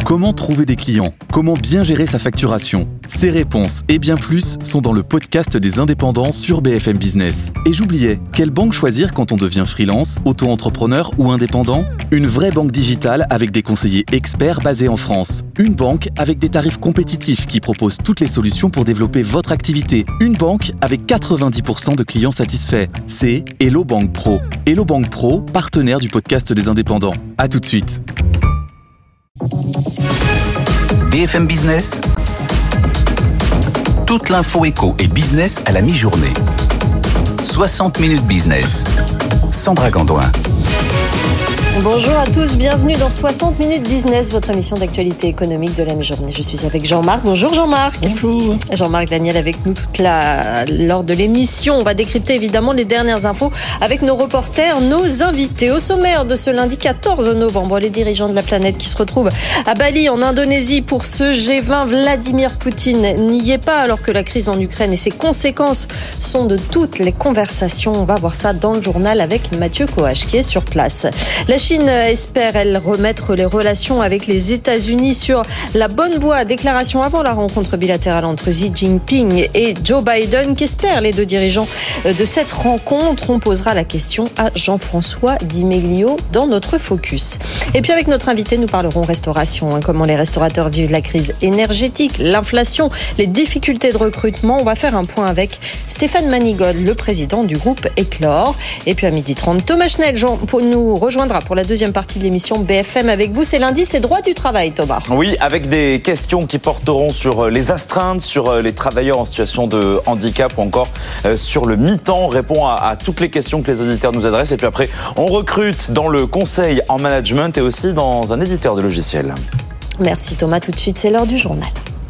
Comment trouver des clients ? Comment bien gérer sa facturation ? Ces réponses et bien plus sont dans le podcast des indépendants sur BFM Business. Et j'oubliais, quelle banque choisir quand on devient freelance, auto-entrepreneur ou indépendant ? Une vraie banque digitale avec des conseillers experts basés en France. Une banque avec des tarifs compétitifs qui propose toutes les solutions pour développer votre activité. Une banque avec 90% de clients satisfaits. C'est Hello Bank Pro. Hello Bank Pro, partenaire du podcast des indépendants. À tout de suite. BFM Business, toute l'info éco et business à la mi-journée. 60 minutes business. Sandra Gandoin. Bonjour à tous, bienvenue dans 60 minutes business, votre émission d'actualité économique de la mi-journée. Je suis avec Jean-Marc. Bonjour Jean-Marc. Bonjour. Jean-Marc Daniel avec nous lors de l'émission. On va décrypter évidemment les dernières infos avec nos reporters, nos invités. Au sommaire de ce lundi 14 novembre, les dirigeants de la planète qui se retrouvent à Bali en Indonésie pour ce G20. Vladimir Poutine n'y est pas alors que la crise en Ukraine et ses conséquences sont de toutes les conversations. On va voir ça dans le journal avec Mathieu Coache qui est sur place. La Chine espère, elle, remettre les relations avec les États-Unis sur la bonne voie. Déclaration avant la rencontre bilatérale entre Xi Jinping et Joe Biden. Qu'espèrent les deux dirigeants de cette rencontre ? On posera la question à Jean-François Di Meglio dans notre focus. Et puis avec notre invité, nous parlerons restauration. Comment les restaurateurs vivent la crise énergétique, l'inflation, les difficultés de recrutement. On va faire un point avec Stéphane Manigod, le président du groupe Éclore. Et puis à 12h30, Thomas Schnell nous rejoindra pour la deuxième partie de l'émission BFM avec vous. C'est lundi, c'est droit du travail, Thomas. Oui, avec des questions qui porteront sur les astreintes, sur les travailleurs en situation de handicap ou encore sur le mi-temps. On répond à toutes les questions que les auditeurs nous adressent. Et puis après, on recrute dans le conseil en management et aussi dans un éditeur de logiciels. Merci Thomas. Tout de suite, c'est l'heure du journal.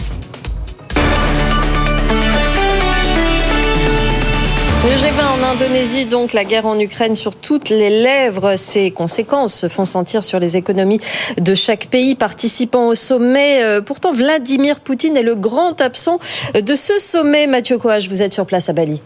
Le G20 en Indonésie, donc la guerre en Ukraine sur toutes les lèvres. Ses conséquences se font sentir sur les économies de chaque pays participant au sommet. Pourtant, Vladimir Poutine est le grand absent de ce sommet. Mathieu Coache, vous êtes sur place à Bali.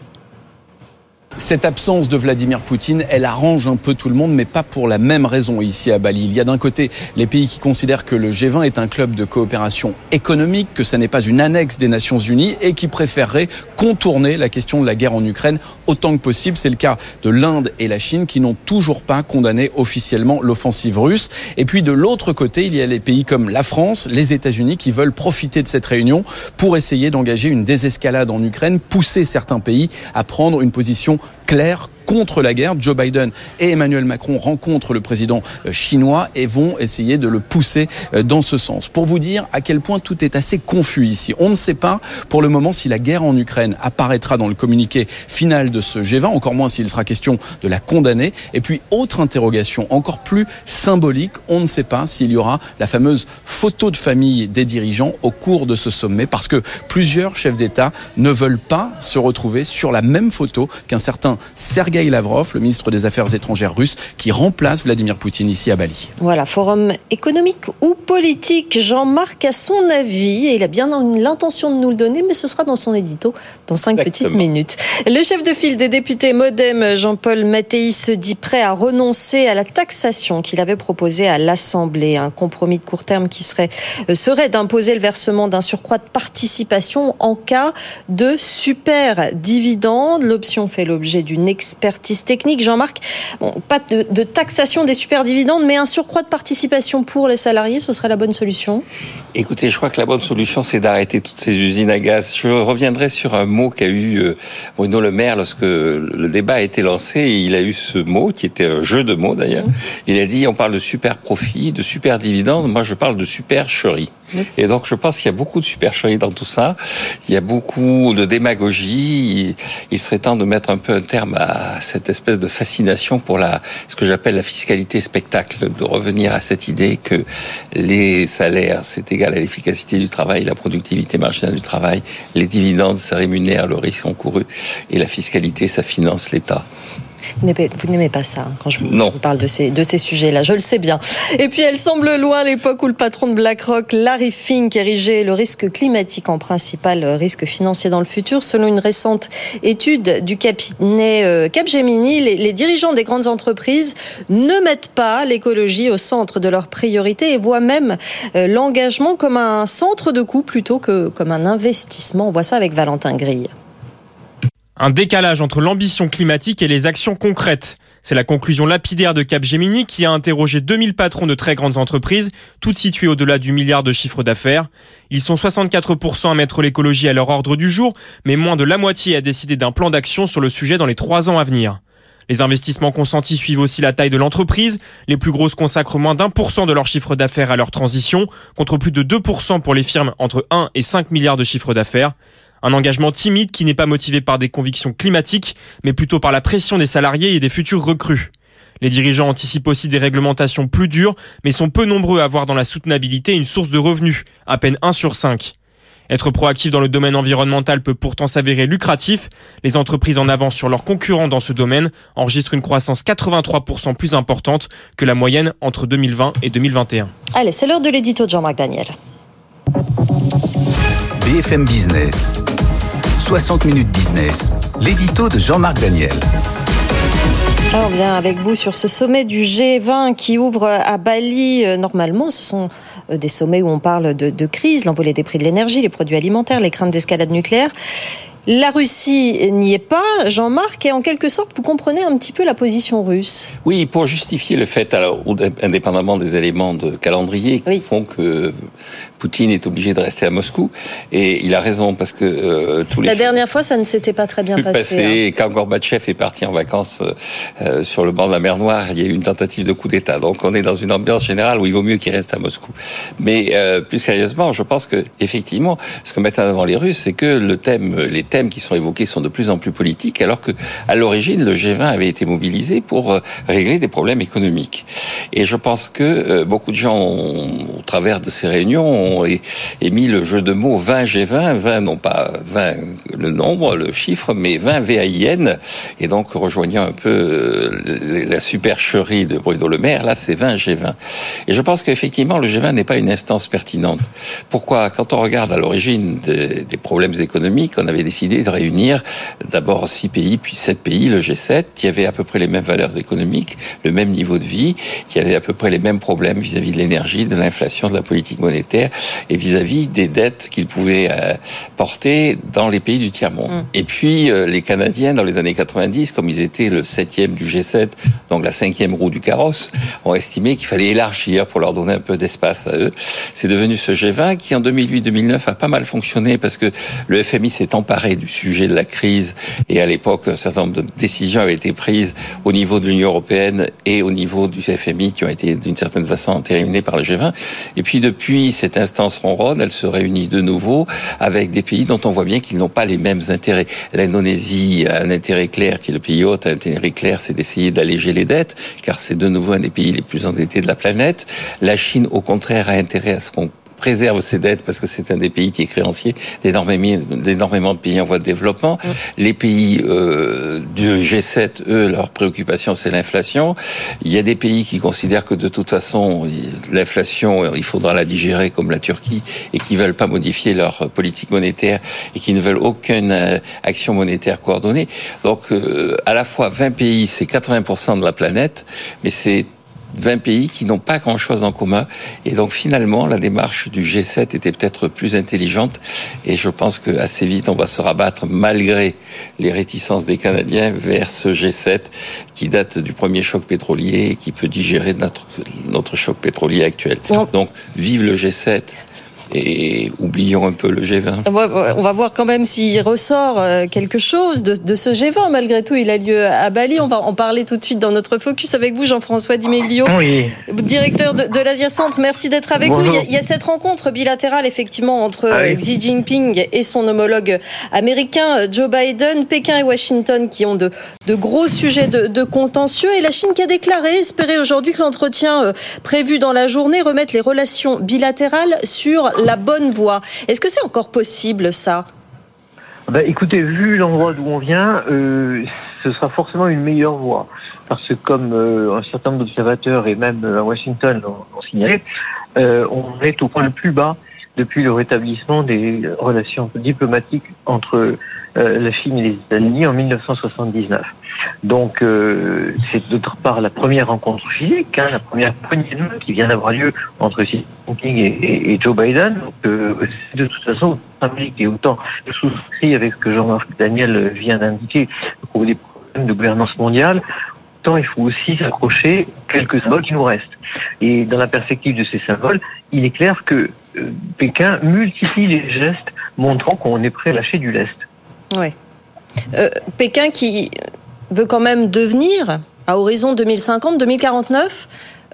Cette absence de Vladimir Poutine, elle arrange un peu tout le monde, mais pas pour la même raison ici à Bali. Il y a d'un côté les pays qui considèrent que le G20 est un club de coopération économique, que ça n'est pas une annexe des Nations Unies et qui préféreraient contourner la question de la guerre en Ukraine autant que possible. C'est le cas de l'Inde et la Chine qui n'ont toujours pas condamné officiellement l'offensive russe. Et puis de l'autre côté, il y a les pays comme la France, les États-Unis qui veulent profiter de cette réunion pour essayer d'engager une désescalade en Ukraine, pousser certains pays à prendre une position claire contre la guerre. Joe Biden et Emmanuel Macron rencontrent le président chinois et vont essayer de le pousser dans ce sens. Pour vous dire à quel point tout est assez confus ici. On ne sait pas pour le moment si la guerre en Ukraine apparaîtra dans le communiqué final de ce G20, encore moins s'il sera question de la condamner. Et puis, autre interrogation encore plus symbolique, on ne sait pas s'il y aura la fameuse photo de famille des dirigeants au cours de ce sommet, parce que plusieurs chefs d'État ne veulent pas se retrouver sur la même photo qu'un certain Sergueï Lavrov, le ministre des Affaires étrangères russe, qui remplace Vladimir Poutine ici à Bali. Voilà, forum économique ou politique. Jean-Marc a son avis et il a bien l'intention de nous le donner, mais ce sera dans son édito dans 5 petites minutes. Le chef de file des députés MoDem, Jean-Paul Mattei, se dit prêt à renoncer à la taxation qu'il avait proposée à l'Assemblée. Un compromis de court terme qui serait d'imposer le versement d'un surcroît de participation en cas de super dividende. L'option fait l'objet d'une expertise technique. Jean-Marc, pas de taxation des super dividendes, mais un surcroît de participation pour les salariés, ce serait la bonne solution ? Écoutez, je crois que la bonne solution, c'est d'arrêter toutes ces usines à gaz. Je reviendrai sur un mot qu'a eu Bruno Le Maire lorsque le débat a été lancé. Et il a eu ce mot, qui était un jeu de mots d'ailleurs. Il a dit, on parle de super profit, de super dividende. Moi, je parle de supercherie. Et donc, je pense qu'il y a beaucoup de supercherie dans tout ça. Il y a beaucoup de démagogie. Il serait temps de mettre un peu un terme à cette espèce de fascination pour ce que j'appelle la fiscalité spectacle, de revenir à cette idée que les salaires, c'est égal à l'efficacité du travail, la productivité marginale du travail, les dividendes, ça rémunère le risque encouru, et la fiscalité, ça finance l'État. Vous n'aimez pas ça, quand je vous parle de ces sujets-là, je le sais bien. Et puis elle semble loin l'époque où le patron de BlackRock, Larry Fink, érigeait le risque climatique en principal risque financier dans le futur. Selon une récente étude du cabinet Capgemini, les dirigeants des grandes entreprises ne mettent pas l'écologie au centre de leurs priorités et voient même l'engagement comme un centre de coût plutôt que comme un investissement. On voit ça avec Valentin Grille. Un décalage entre l'ambition climatique et les actions concrètes. C'est la conclusion lapidaire de Capgemini qui a interrogé 2000 patrons de très grandes entreprises, toutes situées au-delà du milliard de chiffre d'affaires. Ils sont 64% à mettre l'écologie à leur ordre du jour, mais moins de la moitié a décidé d'un plan d'action sur le sujet dans les 3 ans à venir. Les investissements consentis suivent aussi la taille de l'entreprise. Les plus grosses consacrent moins d'1% de leur chiffre d'affaires à leur transition, contre plus de 2% pour les firmes entre 1 et 5 milliards de chiffre d'affaires. Un engagement timide qui n'est pas motivé par des convictions climatiques, mais plutôt par la pression des salariés et des futurs recrues. Les dirigeants anticipent aussi des réglementations plus dures, mais sont peu nombreux à voir dans la soutenabilité une source de revenus, à peine 1 sur 5. Être proactif dans le domaine environnemental peut pourtant s'avérer lucratif. Les entreprises en avance sur leurs concurrents dans ce domaine enregistrent une croissance 83% plus importante que la moyenne entre 2020 et 2021. Allez, c'est l'heure de l'édito de Jean-Marc Daniel. BFM Business, 60 minutes business, l'édito de Jean-Marc Daniel. Alors, on vient avec vous sur ce sommet du G20 qui ouvre à Bali. Normalement, ce sont des sommets où on parle de crise, l'envolée des prix de l'énergie, les produits alimentaires, les craintes d'escalade nucléaire. La Russie n'y est pas, Jean-Marc, et en quelque sorte, vous comprenez un petit peu la position russe. Oui, pour justifier le fait, alors, indépendamment des éléments de calendrier qui font que Poutine est obligé de rester à Moscou, et il a raison, parce que La dernière fois, ça ne s'était pas très bien passé. Quand Gorbatchev est parti en vacances sur le bord de la mer Noire, il y a eu une tentative de coup d'État. Donc on est dans une ambiance générale où il vaut mieux qu'il reste à Moscou. Mais plus sérieusement, je pense que effectivement, ce que mettent en avant les Russes, c'est que les thèmes qui sont évoqués sont de plus en plus politiques, alors que à l'origine, le G20 avait été mobilisé pour régler des problèmes économiques. Et je pense que beaucoup de gens, au travers de ces réunions, ont émis le jeu de mots 20 G20, 20 non pas 20 le nombre, le chiffre, mais 20 VAIN, et donc rejoignant un peu la supercherie de Bruno Le Maire, là c'est 20 G20. Et je pense qu'effectivement le G20 n'est pas une instance pertinente. Pourquoi ? Quand on regarde à l'origine des problèmes économiques, on avait décidé de réunir d'abord 6 pays, puis 7 pays, le G7, qui avaient à peu près les mêmes valeurs économiques, le même niveau de vie, qui avaient à peu près les mêmes problèmes vis-à-vis de l'énergie, de l'inflation, de la politique monétaire, et vis-à-vis des dettes qu'ils pouvaient porter dans les pays du tiers-monde. Et puis, les Canadiens, dans les années 90, comme ils étaient le 7e du G7, donc la 5e roue du carrosse, ont estimé qu'il fallait élargir pour leur donner un peu d'espace à eux. C'est devenu ce G20 qui, en 2008-2009, a pas mal fonctionné parce que le FMI s'est emparé du sujet de la crise, et à l'époque, un certain nombre de décisions avaient été prises au niveau de l'Union européenne et au niveau du FMI qui ont été d'une certaine façon entérinées par le G20. Et puis depuis, cette instance ronronne, elle se réunit de nouveau avec des pays dont on voit bien qu'ils n'ont pas les mêmes intérêts. L'Indonésie a un intérêt clair, qui est le pays hôte, un intérêt clair, c'est d'essayer d'alléger les dettes, car c'est de nouveau un des pays les plus endettés de la planète. La Chine, au contraire, a intérêt à ce qu'on préserve ses dettes parce que c'est un des pays qui est créancier d'énormément de pays en voie de développement. Les pays du G7, eux, leur préoccupation, c'est l'inflation. Il y a des pays qui considèrent que de toute façon, l'inflation, il faudra la digérer comme la Turquie et qui veulent pas modifier leur politique monétaire et qui ne veulent aucune action monétaire coordonnée. Donc, à la fois 20 pays, c'est 80% de la planète, mais c'est 20 pays qui n'ont pas grand-chose en commun. Et donc, finalement, la démarche du G7 était peut-être plus intelligente. Et je pense qu'assez vite, on va se rabattre, malgré les réticences des Canadiens, vers ce G7 qui date du premier choc pétrolier et qui peut digérer notre choc pétrolier actuel. Donc, vive le G7. Et oublions un peu le G20. On va voir quand même s'il ressort quelque chose de ce G20. Malgré tout, il a lieu à Bali. On va en parler tout de suite dans notre focus avec vous, Jean-François Di Meglio, directeur de l'Asia Centre. Merci d'être avec nous. Il y a cette rencontre bilatérale, effectivement, entre Xi Jinping et son homologue américain, Joe Biden. Pékin et Washington qui ont de gros sujets de contentieux. Et la Chine qui a déclaré espérer aujourd'hui que l'entretien prévu dans la journée remette les relations bilatérales sur la bonne voie. Est-ce que c'est encore possible, ça ? Écoutez, vu l'endroit d'où on vient, ce sera forcément une meilleure voie. Parce que comme un certain nombre d'observateurs et même à Washington l'ont signalé, on est au point le plus bas depuis le rétablissement des relations diplomatiques entre la Chine et les États-Unis en 1979. Donc, c'est d'autre part la première rencontre physique, la première poignée de main qui vient d'avoir lieu entre Xi Jinping et Joe Biden. Donc, c'est de toute façon symbolique et autant je souscris avec ce que Jean-Marc Daniel vient d'indiquer pour des problèmes de gouvernance mondiale. Autant il faut aussi s'accrocher quelques symboles qui nous restent. Et dans la perspective de ces symboles, il est clair que Pékin multiplie les gestes montrant qu'on est prêt à lâcher du lest. Oui. Pékin qui veut quand même devenir, à horizon 2050-2049,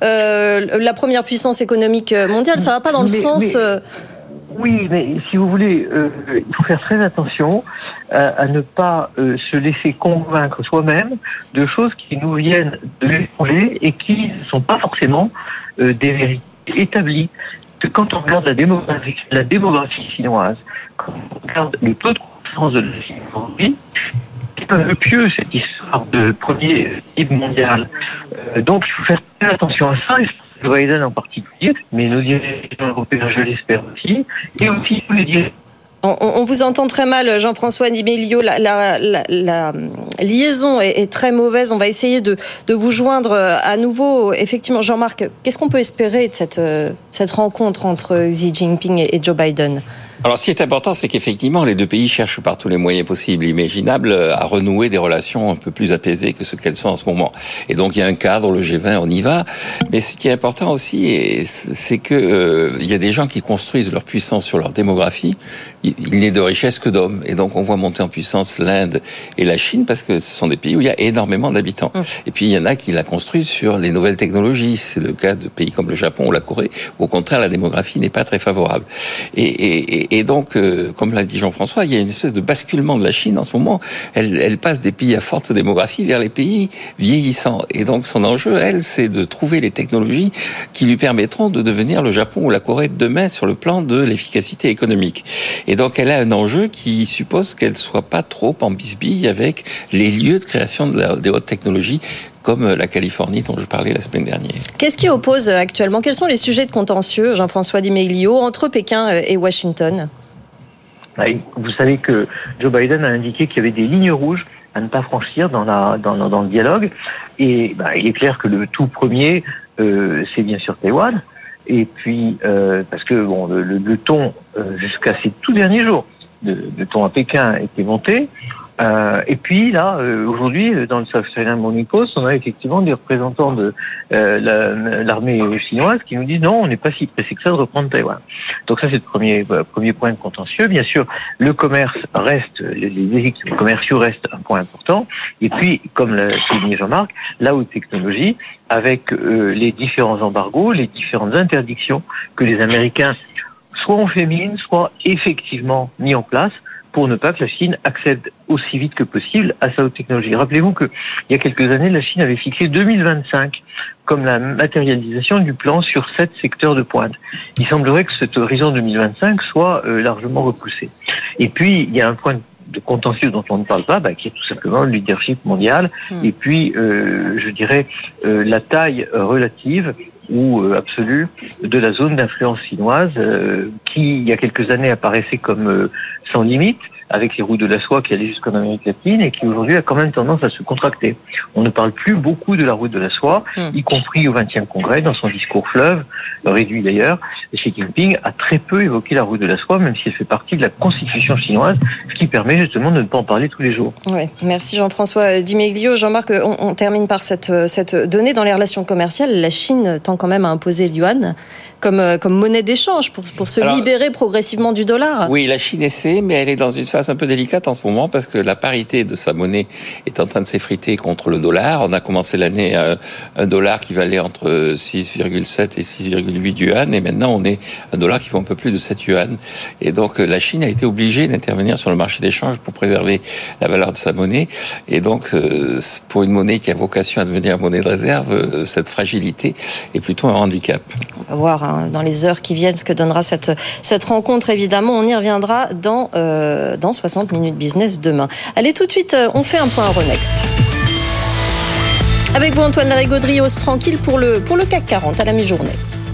la première puissance économique mondiale. Ça ne va pas dans le sens... Oui, mais si vous voulez, il faut faire très attention à ne pas se laisser convaincre soi-même de choses qui nous viennent de l'étranger et qui ne sont pas forcément des vérités établies. Que quand on regarde la démographie chinoise, quand on regarde le taux de croissance de la Chine aujourd'hui, c'est un peu pieux cette histoire de premier PIB mondial. Donc il faut faire très attention à ça. Joe Biden en particulier, mais nos dirigeants européens, je l'espère aussi, et aussi tous les dirigeants. On vous entend très mal, Jean-François Di Meglio. La liaison est très mauvaise. On va essayer de vous joindre à nouveau. Effectivement, Jean-Marc, qu'est-ce qu'on peut espérer de cette rencontre entre Xi Jinping et Joe Biden ? Alors, ce qui est important, c'est qu'effectivement, les deux pays cherchent par tous les moyens possibles, imaginables, à renouer des relations un peu plus apaisées que ce qu'elles sont en ce moment. Et donc, il y a un cadre, le G20, on y va. Mais ce qui est important aussi, c'est que il y a des gens qui construisent leur puissance sur leur démographie. Il n'est de richesse que d'hommes. Et donc, on voit monter en puissance l'Inde et la Chine parce que ce sont des pays où il y a énormément d'habitants. Et puis, il y en a qui la construisent sur les nouvelles technologies. C'est le cas de pays comme le Japon ou la Corée, où au contraire, la démographie n'est pas très favorable. Et donc, comme l'a dit Jean-François, il y a une espèce de basculement de la Chine en ce moment. Elle passe des pays à forte démographie vers les pays vieillissants. Et donc, son enjeu, c'est de trouver les technologies qui lui permettront de devenir le Japon ou la Corée de demain sur le plan de l'efficacité économique. Et donc, elle a un enjeu qui suppose qu'elle soit pas trop en bisbille avec les lieux de création des hautes technologies comme la Californie dont je parlais la semaine dernière. Qu'est-ce qui oppose actuellement ? Quels sont les sujets de contentieux, Jean-François Di Meglio, entre Pékin et Washington ? Vous savez que Joe Biden a indiqué qu'il y avait des lignes rouges à ne pas franchir dans le dialogue. Et il est clair que le tout premier, c'est bien sûr Taïwan. Et puis, parce que le ton, jusqu'à ces tout derniers jours, le ton à Pékin était monté. Et puis là, aujourd'hui, dans le South China Morning Post, on a effectivement des représentants de l'armée chinoise qui nous disent non, on n'est pas si pressé que ça de reprendre Taïwan. Donc ça, c'est le premier point de contentieux. Bien sûr, le commerce reste, les équilibres commerciaux restent un point important. Et puis, comme l'a souligné Jean-Marc, la haute technologie, avec les différents embargos, les différentes interdictions que les Américains soit ont fait mine, soit effectivement mis en place, pour ne pas que la Chine accède aussi vite que possible à sa haute technologie. Rappelez-vous qu'il y a quelques années, la Chine avait fixé 2025 comme la matérialisation du plan sur 7 secteurs de pointe. Il semblerait que cet horizon 2025 soit largement repoussé. Et puis, il y a un point de contentieux dont on ne parle pas, qui est tout simplement le leadership mondial, et puis, je dirais, la taille relative ou absolue de la zone d'influence chinoise qui, il y a quelques années, apparaissait comme sans limite, avec les routes de la soie qui allaient jusqu'en Amérique latine et qui aujourd'hui a quand même tendance à se contracter. On ne parle plus beaucoup de la route de la soie, y compris au 20e congrès, dans son discours fleuve, réduit d'ailleurs. Xi Jinping a très peu évoqué la route de la soie, même si elle fait partie de la constitution chinoise, ce qui permet justement de ne pas en parler tous les jours. Oui, merci Jean-François Di Meglio. Jean-Marc, on termine par cette donnée. Dans les relations commerciales, la Chine tend quand même à imposer le yuan comme monnaie d'échange pour se libérer progressivement du dollar. Oui, la Chine essaie, mais elle est dans une phase un peu délicate en ce moment parce que la parité de sa monnaie est en train de s'effriter contre le dollar. On a commencé l'année à un dollar qui valait entre 6,7 et 6,8 yuan et maintenant on est un dollar qui vaut un peu plus de 7 yuan. Et donc la Chine a été obligée d'intervenir sur le marché d'échange pour préserver la valeur de sa monnaie. Et donc pour une monnaie qui a vocation à devenir monnaie de réserve, cette fragilité est plutôt un handicap. On va voir verra dans les heures qui viennent ce que donnera cette rencontre. Évidemment, on y reviendra dans 60 minutes business demain. Allez, tout de suite, on fait un point Euronext. Avec vous, Antoine Larigauderie, hausse tranquille pour le CAC 40 à la mi-journée.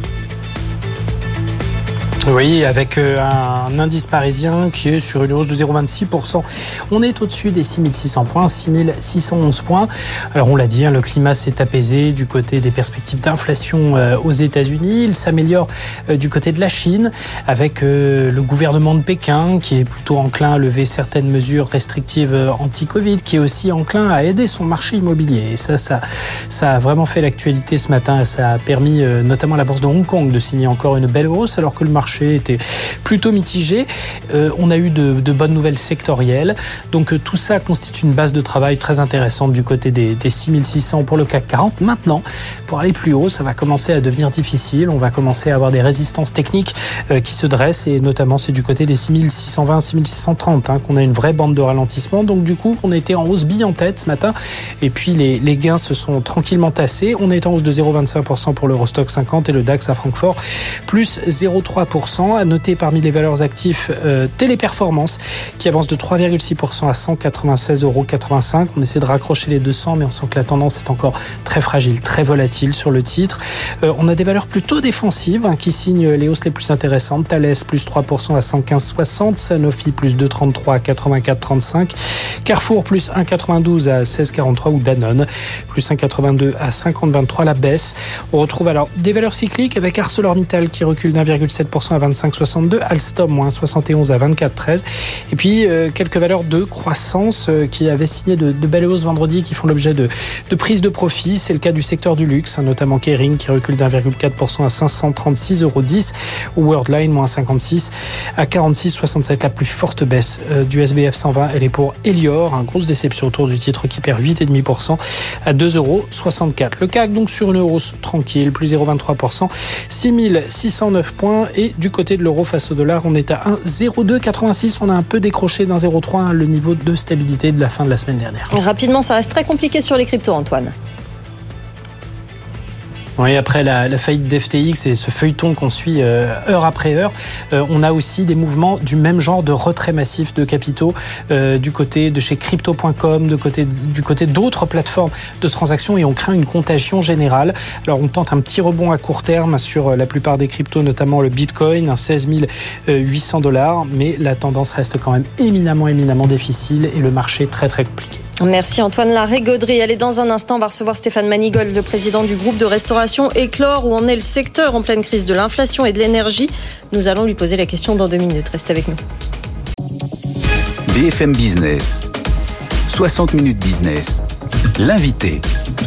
Oui, avec un indice parisien qui est sur une hausse de 0,26%. On est au-dessus des 6600 points, 6611 points. Alors on l'a dit, le climat s'est apaisé du côté des perspectives d'inflation aux États-Unis. Il s'améliore du côté de la Chine avec le gouvernement de Pékin qui est plutôt enclin à lever certaines mesures restrictives anti-Covid, qui est aussi enclin à aider son marché immobilier. Et ça a vraiment fait l'actualité ce matin. Ça a permis notamment à la bourse de Hong Kong de signer encore une belle hausse alors que le marché était plutôt mitigé. On a eu de bonnes nouvelles sectorielles. Donc tout ça constitue une base de travail très intéressante du côté des 6600 pour le CAC 40. Maintenant, pour aller plus haut, ça va commencer à devenir difficile. On va commencer à avoir des résistances techniques qui se dressent et notamment c'est du côté des 6620, 6630 qu'on a une vraie bande de ralentissement. Donc du coup, on était en hausse bille en tête ce matin et puis les gains se sont tranquillement tassés. On est en hausse de 0,25% pour l'Eurostock 50 et le DAX à Francfort plus 0,3%. À noter parmi les valeurs actives Téléperformance qui avance de 3,6% à 196,85 €. On essaie de raccrocher les 200 mais on sent que la tendance est encore très fragile, très volatile sur le titre. On a des valeurs plutôt défensives qui signent les hausses les plus intéressantes. Thales plus 3% à 115,60, Sanofi plus 2,33 à 84,35, Carrefour plus 1,92 à 16,43 ou Danone plus 1,82 à 50,23 la baisse. On retrouve alors des valeurs cycliques avec ArcelorMittal qui recule d'1,7% à 25,62, Alstom moins 71 à 24,13 et puis quelques valeurs de croissance qui avaient signé de belles hausses vendredi qui font l'objet de prises de profit. C'est le cas du secteur du luxe, notamment Kering qui recule d'1,4% à 536,10 ou Worldline moins 56 à 46,67. La plus forte baisse du SBF 120, elle est pour Elior, grosse déception autour du titre qui perd 8,5% à 2,64 €. Le CAC donc sur une hausse tranquille, plus 0,23%, 6609 points. Et du côté de l'euro face au dollar, on est à 1,0286. On a un peu décroché d'un 0,3, le niveau de stabilité de la fin de la semaine dernière. Rapidement, ça reste très compliqué sur les cryptos, Antoine. Oui, après la faillite d'FTX et ce feuilleton qu'on suit heure après heure, on a aussi des mouvements du même genre de retrait massif de capitaux du côté de chez crypto.com, du côté d'autres plateformes de transactions et on craint une contagion générale. Alors on tente un petit rebond à court terme sur la plupart des cryptos, notamment le Bitcoin, 16 800 $, mais la tendance reste quand même éminemment difficile et le marché très très compliqué. Merci Antoine Larigauderie. Allez, dans un instant, on va recevoir Stéphane Manigold, le président du groupe de restauration Éclore, où en est le secteur en pleine crise de l'inflation et de l'énergie. Nous allons lui poser la question dans 2 minutes. Restez avec nous. BFM Business, 60 minutes business, l'invité.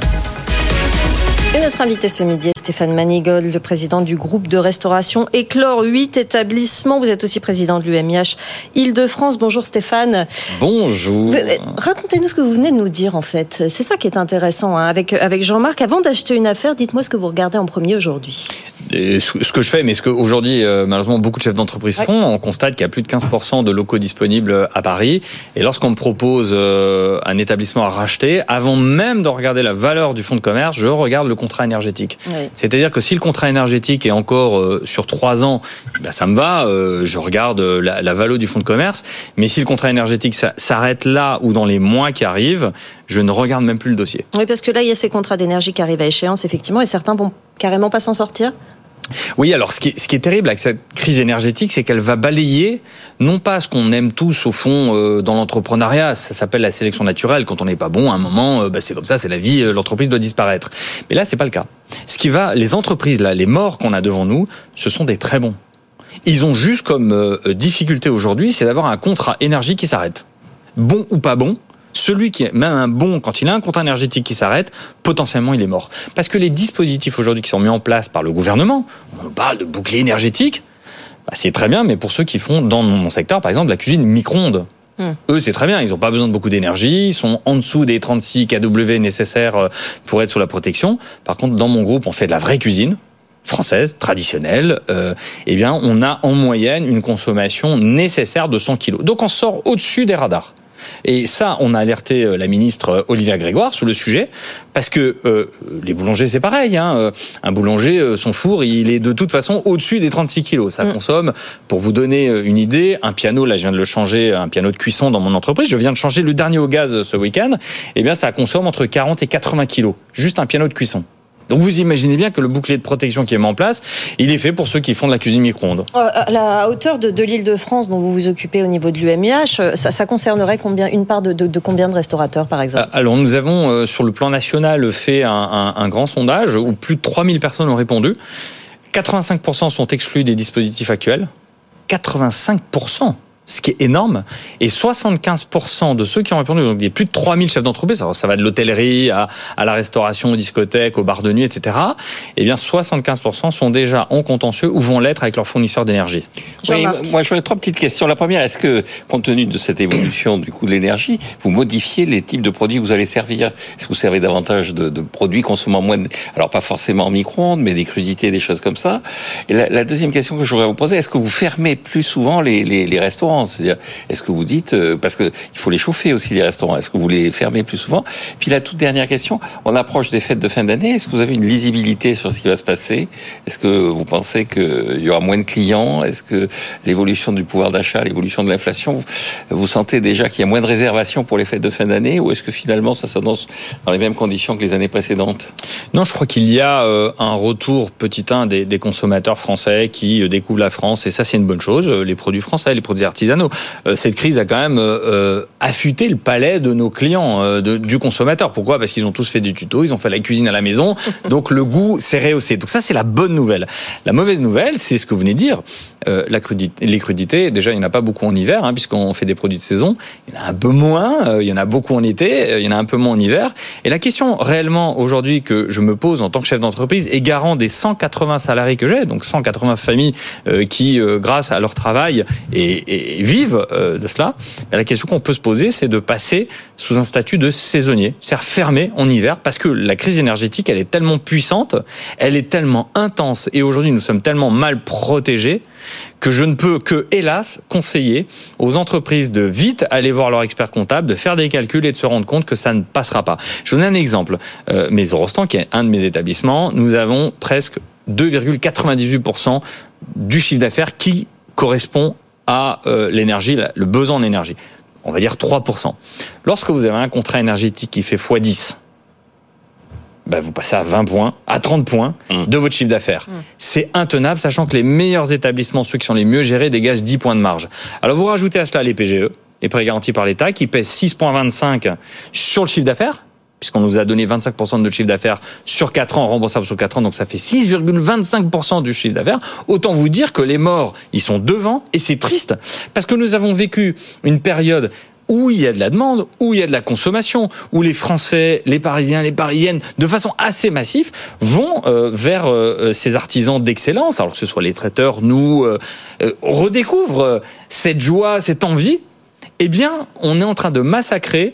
Et notre invité ce midi est Stéphane Manigold, le président du groupe de restauration Éclore, 8 établissements. Vous êtes aussi président de l'UMIH Île-de-France. Bonjour Stéphane. Bonjour. Racontez-nous ce que vous venez de nous dire en fait. C'est ça qui est intéressant avec Jean-Marc. Avant d'acheter une affaire, dites-moi ce que vous regardez en premier aujourd'hui. Et ce que je fais, mais ce qu'aujourd'hui, malheureusement, beaucoup de chefs d'entreprise font, on constate qu'il y a plus de 15% de locaux disponibles à Paris. Et lorsqu'on me propose un établissement à racheter, avant même de regarder la valeur du fonds de commerce, je regarde le contrat énergétique. Oui. C'est-à-dire que si le contrat énergétique est encore sur 3 ans, ça me va, je regarde la valeur du fonds de commerce. Mais si le contrat énergétique s'arrête là ou dans les mois qui arrivent, je ne regarde même plus le dossier. Oui, parce que là, il y a ces contrats d'énergie qui arrivent à échéance, effectivement, et certains vont carrément pas s'en sortir. Oui, alors ce qui est terrible avec cette crise énergétique, c'est qu'elle va balayer, non pas ce qu'on aime tous au fond dans l'entrepreneuriat, ça s'appelle la sélection naturelle, quand on n'est pas bon, à un moment, c'est comme ça, c'est la vie, l'entreprise doit disparaître. Mais là, c'est pas le cas. Les entreprises, là, les morts qu'on a devant nous, ce sont des très bons. Ils ont juste comme difficulté aujourd'hui, c'est d'avoir un contrat énergie qui s'arrête. Bon ou pas bon, celui qui est même un bon, quand il a un contrat énergétique qui s'arrête, potentiellement il est mort. Parce que les dispositifs aujourd'hui qui sont mis en place par le gouvernement, on nous parle de bouclier énergétique, c'est très bien, mais pour ceux qui font dans mon secteur, par exemple, la cuisine micro-ondes, eux c'est très bien, ils n'ont pas besoin de beaucoup d'énergie, ils sont en dessous des 36 kW nécessaires pour être sous la protection. Par contre, dans mon groupe, on fait de la vraie cuisine française, traditionnelle, on a en moyenne une consommation nécessaire de 100 kg. Donc on sort au-dessus des radars. Et ça, on a alerté la ministre Olivia Grégoire sur le sujet, parce que les boulangers, c'est pareil. Un boulanger, son four, il est de toute façon au-dessus des 36 kilos. Ça consomme, pour vous donner une idée, un piano, là je viens de le changer, un piano de cuisson dans mon entreprise, je viens de changer le dernier au gaz ce week-end, eh bien ça consomme entre 40 et 80 kilos, juste un piano de cuisson. Donc vous imaginez bien que le bouclier de protection qui est mis en place, il est fait pour ceux qui font de la cuisine micro-ondes. À la hauteur de l'Île-de-France dont vous vous occupez au niveau de l'UMIH, ça concernerait une part de combien de restaurateurs par exemple ? Alors nous avons sur le plan national fait un grand sondage où plus de 3000 personnes ont répondu. 85% sont exclus des dispositifs actuels. 85%, ce qui est énorme. Et 75% de ceux qui ont répondu, donc il y a plus de 3000 chefs d'entreprise, alors ça va de l'hôtellerie à la restauration, aux discothèques, aux bars de nuit, etc. Eh bien 75% sont déjà en contentieux ou vont l'être avec leurs fournisseurs d'énergie. Oui, moi j'aurais 3 petites questions. La première, est-ce que, compte tenu de cette évolution du coût de l'énergie, vous modifiez les types de produits que vous allez servir ? Est-ce que vous servez davantage de produits consommant moins alors pas forcément en micro-ondes, mais des crudités, des choses comme ça ? Et la deuxième question que je voudrais vous poser, est-ce que vous fermez plus souvent les restaurants ? C'est-à-dire, est-ce que vous dites, parce que il faut les chauffer aussi les restaurants, est-ce que vous les fermez plus souvent ? Puis la toute dernière question, on approche des fêtes de fin d'année, est-ce que vous avez une lisibilité sur ce qui va se passer ? Est-ce que vous pensez qu'il y aura moins de clients ? Est-ce que l'évolution du pouvoir d'achat, l'évolution de l'inflation, vous sentez déjà qu'il y a moins de réservations pour les fêtes de fin d'année, ou est-ce que finalement ça s'annonce dans les mêmes conditions que les années précédentes ? Non, je crois qu'il y a un retour petit des consommateurs français qui découvrent la France, et ça c'est une bonne chose, les produits français, les produits artisanaux. Cette crise a quand même affûté le palais de nos clients, du consommateur. Pourquoi ? Parce qu'ils ont tous fait des tutos, ils ont fait la cuisine à la maison, donc le goût s'est rehaussé. Donc ça c'est la bonne nouvelle. La mauvaise nouvelle, c'est ce que vous venez de dire, les crudités, déjà il n'y en a pas beaucoup en hiver, puisqu'on fait des produits de saison, il y en a un peu moins, il y en a beaucoup en été, il y en a un peu moins en hiver. Et la question réellement aujourd'hui que je me pose en tant que chef d'entreprise et garant des 180 salariés que j'ai, donc 180 familles qui, grâce à leur travail et vivent de cela, la question qu'on peut se poser, c'est de passer sous un statut de saisonnier, c'est-à-dire fermé en hiver, parce que la crise énergétique, elle est tellement puissante, elle est tellement intense, et aujourd'hui nous sommes tellement mal protégés que je ne peux que, hélas, conseiller aux entreprises de vite aller voir leur expert comptable, de faire des calculs et de se rendre compte que ça ne passera pas. Je vous donne un exemple. Maison-Rostand, qui est un de mes établissements, nous avons presque 2,98% du chiffre d'affaires qui correspond à l'énergie, le besoin en énergie. On va dire 3%. Lorsque vous avez un contrat énergétique qui fait x10, vous passez à 20 points, à 30 points de votre chiffre d'affaires. C'est intenable, sachant que les meilleurs établissements, ceux qui sont les mieux gérés, dégagent 10 points de marge. Alors vous rajoutez à cela les PGE, les prêts garantis par l'État, qui pèsent 6,25 sur le chiffre d'affaires, puisqu'on nous a donné 25% de notre chiffre d'affaires sur 4 ans, remboursable sur 4 ans, donc ça fait 6,25% du chiffre d'affaires. Autant vous dire que les morts, ils sont devant, et c'est triste, parce que nous avons vécu une période où il y a de la demande, où il y a de la consommation, où les Français, les Parisiens, les Parisiennes, de façon assez massive, vont vers ces artisans d'excellence, alors que ce soit les traiteurs, nous, redécouvrent cette joie, cette envie. Eh bien, on est en train de massacrer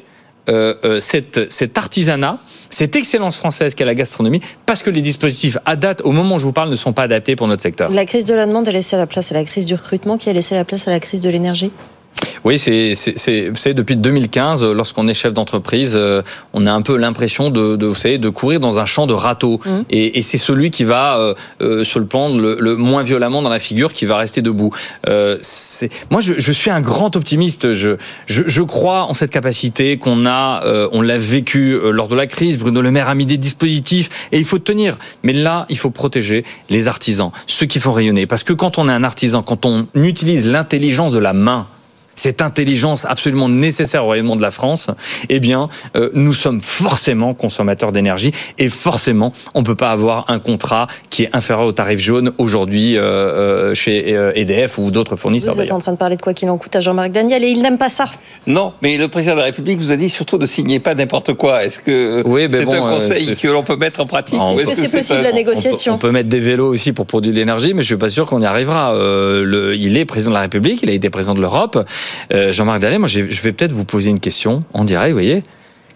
cet artisanat, cette excellence française qu'est la gastronomie, parce que les dispositifs à date, au moment où je vous parle, ne sont pas adaptés pour notre secteur. La crise de la demande a laissé la place à la crise du recrutement, qui a laissé la place à la crise de l'énergie ? Oui, c'est depuis 2015, lorsqu'on est chef d'entreprise, on a un peu l'impression de courir dans un champ de râteaux. Et c'est celui qui va se le prendre le moins violemment dans la figure qui va rester debout. Moi, je suis un grand optimiste. Je crois en cette capacité qu'on a. On l'a vécu lors de la crise. Bruno Le Maire a mis des dispositifs et il faut tenir. Mais là, il faut protéger les artisans, ceux qui font rayonner. Parce que quand on est un artisan, quand on utilise l'intelligence de la main, cette intelligence absolument nécessaire au rayonnement de la France, eh bien, nous sommes forcément consommateurs d'énergie et forcément, on ne peut pas avoir un contrat qui est inférieur au tarif jaune aujourd'hui chez EDF ou d'autres fournisseurs. Vous êtes en train de parler de quoi qu'il en coûte à Jean-Marc Daniel et il n'aime pas ça. Non, mais le président de la République vous a dit surtout de signer pas n'importe quoi. Est-ce que c'est un conseil que l'on peut mettre en pratique ou est-ce que c'est possible la négociation ? On peut mettre des vélos aussi pour produire de l'énergie, mais je suis pas sûr qu'on y arrivera. Il est président de la République, il a été président de l'Europe. Jean-Marc Daniel, moi je vais peut-être vous poser une question en direct, vous voyez.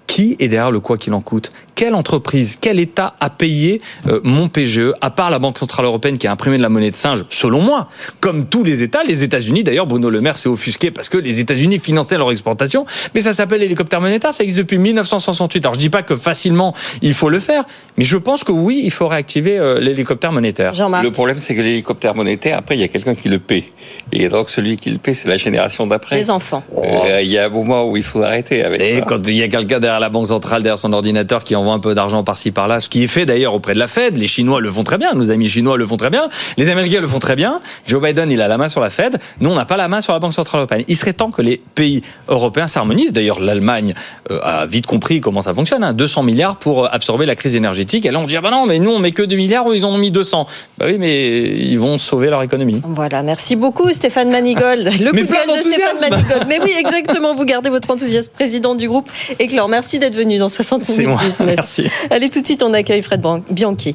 Qui est derrière le quoi qu'il en coûte ? Quelle entreprise, quel État a payé mon PGE, à part la Banque Centrale Européenne qui a imprimé de la monnaie de singe, selon moi, comme tous les États, les États-Unis, d'ailleurs Bruno Le Maire s'est offusqué parce que les États-Unis finançaient leur exportation, mais ça s'appelle l'hélicoptère monétaire, ça existe depuis 1968. Alors je dis pas que facilement il faut le faire, mais je pense que oui, il faut réactiver l'hélicoptère monétaire. Jean-Marc. Le problème, c'est que l'hélicoptère monétaire, après, il y a quelqu'un qui le paie. Et donc celui qui le paie, c'est la génération d'après. Les enfants. Il y a un moment où il faut arrêter avec Et ça. quand il y a quelqu'un derrière la Banque Centrale, derrière son ordinateur, qui envoie un peu d'argent par-ci par-là, ce qui est fait d'ailleurs auprès de la Fed, les Chinois le font très bien, nos amis chinois le font très bien, les Américains le font très bien, Joe Biden il a la main sur la Fed, nous on n'a pas la main sur la Banque Centrale Européenne. Il serait temps que les pays européens s'harmonisent, d'ailleurs l'Allemagne a vite compris comment ça fonctionne, 200 milliards pour absorber la crise énergétique, et là on dit non mais nous on met que 2 milliards, eux ils en ont mis 200. Bah oui mais ils vont sauver leur économie. Voilà, merci beaucoup Stéphane Manigold. Le coup de gueule de Stéphane Manigold. Mais oui, exactement, vous gardez votre enthousiasme, président du groupe Éclore. Merci d'être venu dans 60 C'est minutes moi, business. merci. Allez, tout de suite, on accueille Fred Bianchi.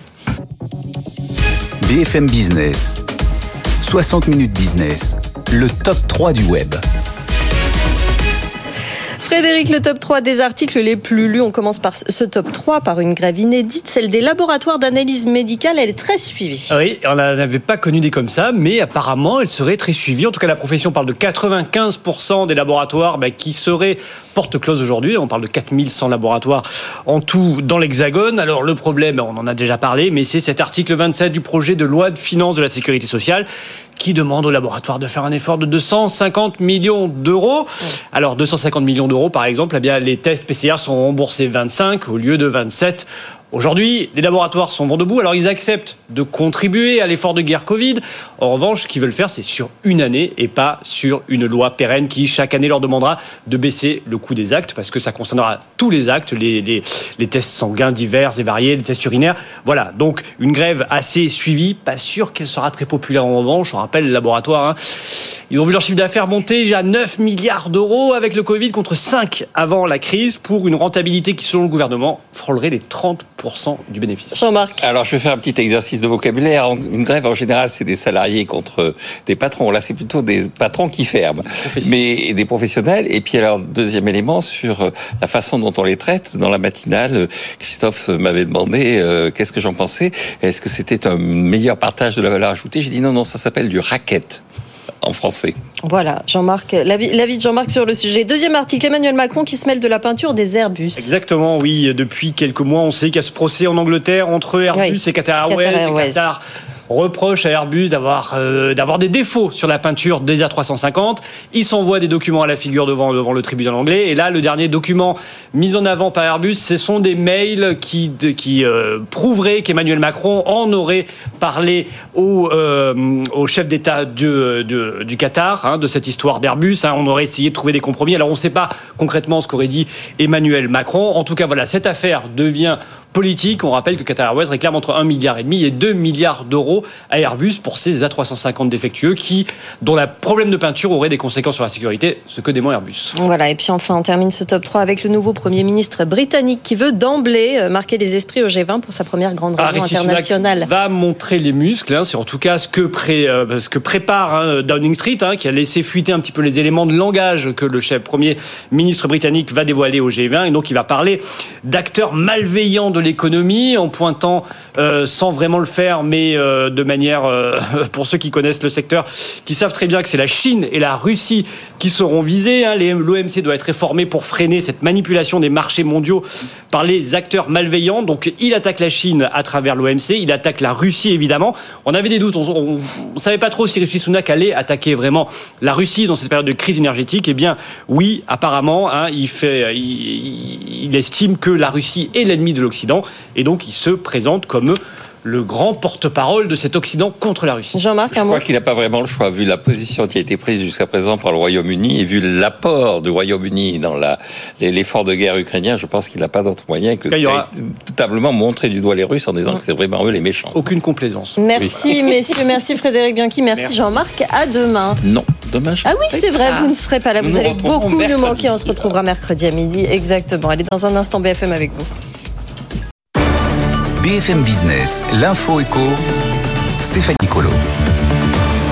BFM Business, 60 minutes business, le top 3 du web. Frédéric, le top 3 des articles les plus lus. On commence par ce top 3 par une grève inédite, celle des laboratoires d'analyse médicale. Elle est très suivie. Oui, on n'avait pas connu des comme ça, mais apparemment, elle serait très suivie. En tout cas, la profession parle de 95% des laboratoires qui seraient porte close aujourd'hui. On parle de 4100 laboratoires en tout dans l'Hexagone. Alors, le problème, on en a déjà parlé, mais c'est cet article 27 du projet de loi de finances de la sécurité sociale qui demande aux laboratoires de faire un effort de 250 millions d'euros. Alors, 250 millions d'euros, par exemple, eh bien, les tests PCR sont remboursés 25 au lieu de 27. Aujourd'hui, les laboratoires sont vent debout, alors ils acceptent de contribuer à l'effort de guerre Covid. En revanche, ce qu'ils veulent faire, c'est sur une année et pas sur une loi pérenne qui, chaque année, leur demandera de baisser le coût des actes, parce que ça concernera tous les actes, les tests sanguins divers et variés, les tests urinaires. Voilà, donc une grève assez suivie, pas sûr qu'elle sera très populaire en revanche. On rappelle, les laboratoires, ils ont vu leur chiffre d'affaires monter à 9 milliards d'euros avec le Covid contre 5 avant la crise, pour une rentabilité qui, selon le gouvernement, frôlerait les 30% du bénéfice. Jean-Marc. Alors, je vais faire un petit exercice de vocabulaire. Une grève, en général, c'est des salariés contre des patrons. Là, c'est plutôt des patrons qui ferment, mais des professionnels. Et puis, alors, deuxième élément, sur la façon dont on les traite. Dans la matinale, Christophe m'avait demandé qu'est-ce que j'en pensais. Est-ce que c'était un meilleur partage de la valeur ajoutée ? J'ai dit non, ça s'appelle du racket en français. Voilà, Jean-Marc, l'avis de Jean-Marc sur le sujet. Deuxième article, Emmanuel Macron qui se mêle de la peinture des Airbus. Exactement, oui. Depuis quelques mois, on sait qu'il y a ce procès en Angleterre entre Airbus et Qatar Airways. Et Qatar reproche à Airbus d'avoir des défauts sur la peinture des A350. Il s'envoie des documents à la figure devant le tribunal anglais. Et là, le dernier document mis en avant par Airbus, ce sont des mails qui prouveraient qu'Emmanuel Macron en aurait parlé au chef d'État du Qatar, de cette histoire d'Airbus. On aurait essayé de trouver des compromis. Alors, on ne sait pas concrètement ce qu'aurait dit Emmanuel Macron. En tout cas, voilà, cette affaire devient politique. On rappelle que Qatar Airways réclame entre 1,5 milliard et 2 milliards d'euros à Airbus pour ces A350 défectueux dont le problème de peinture aurait des conséquences sur la sécurité, ce que dément Airbus. Voilà, et puis enfin on termine ce top 3 avec le nouveau Premier ministre britannique qui veut d'emblée marquer les esprits au G20 pour sa première grande réunion internationale. Sunak va montrer les muscles, c'est en tout cas ce que prépare Downing Street, qui a laissé fuiter un petit peu les éléments de langage que le Premier ministre britannique va dévoiler au G20, et donc il va parler d'acteurs malveillants de l'économie, en pointant, sans vraiment le faire, mais de manière, pour ceux qui connaissent le secteur, qui savent très bien que c'est la Chine et la Russie qui seront visés. L'OMC doit être réformé pour freiner cette manipulation des marchés mondiaux par les acteurs malveillants. Donc il attaque la Chine à travers l'OMC, il attaque la Russie évidemment. On avait des doutes, on ne savait pas trop si Rishi Sunak allait attaquer vraiment la Russie dans cette période de crise énergétique. Eh bien oui, apparemment, il estime que la Russie est l'ennemi de l'Occident, et donc il se présente comme le grand porte-parole de cet Occident contre la Russie. Jean-Marc, je crois qu'il n'a pas vraiment le choix, vu la position qui a été prise jusqu'à présent par le Royaume-Uni et vu l'apport du Royaume-Uni dans l'effort de guerre ukrainien. Je pense qu'il n'a pas d'autre moyen que totalement montrer du doigt les Russes en disant que c'est vraiment eux les méchants. Aucune complaisance. Merci messieurs, merci Frédéric Bianchi, merci Jean-Marc. À demain. Non, demain je c'est vrai, vous ne serez pas là. Vous allez beaucoup nous manquer. On se retrouvera mercredi à midi. Exactement. Allez, dans un instant BFM avec vous. BFM Business, l'info éco, Stéphanie Colo.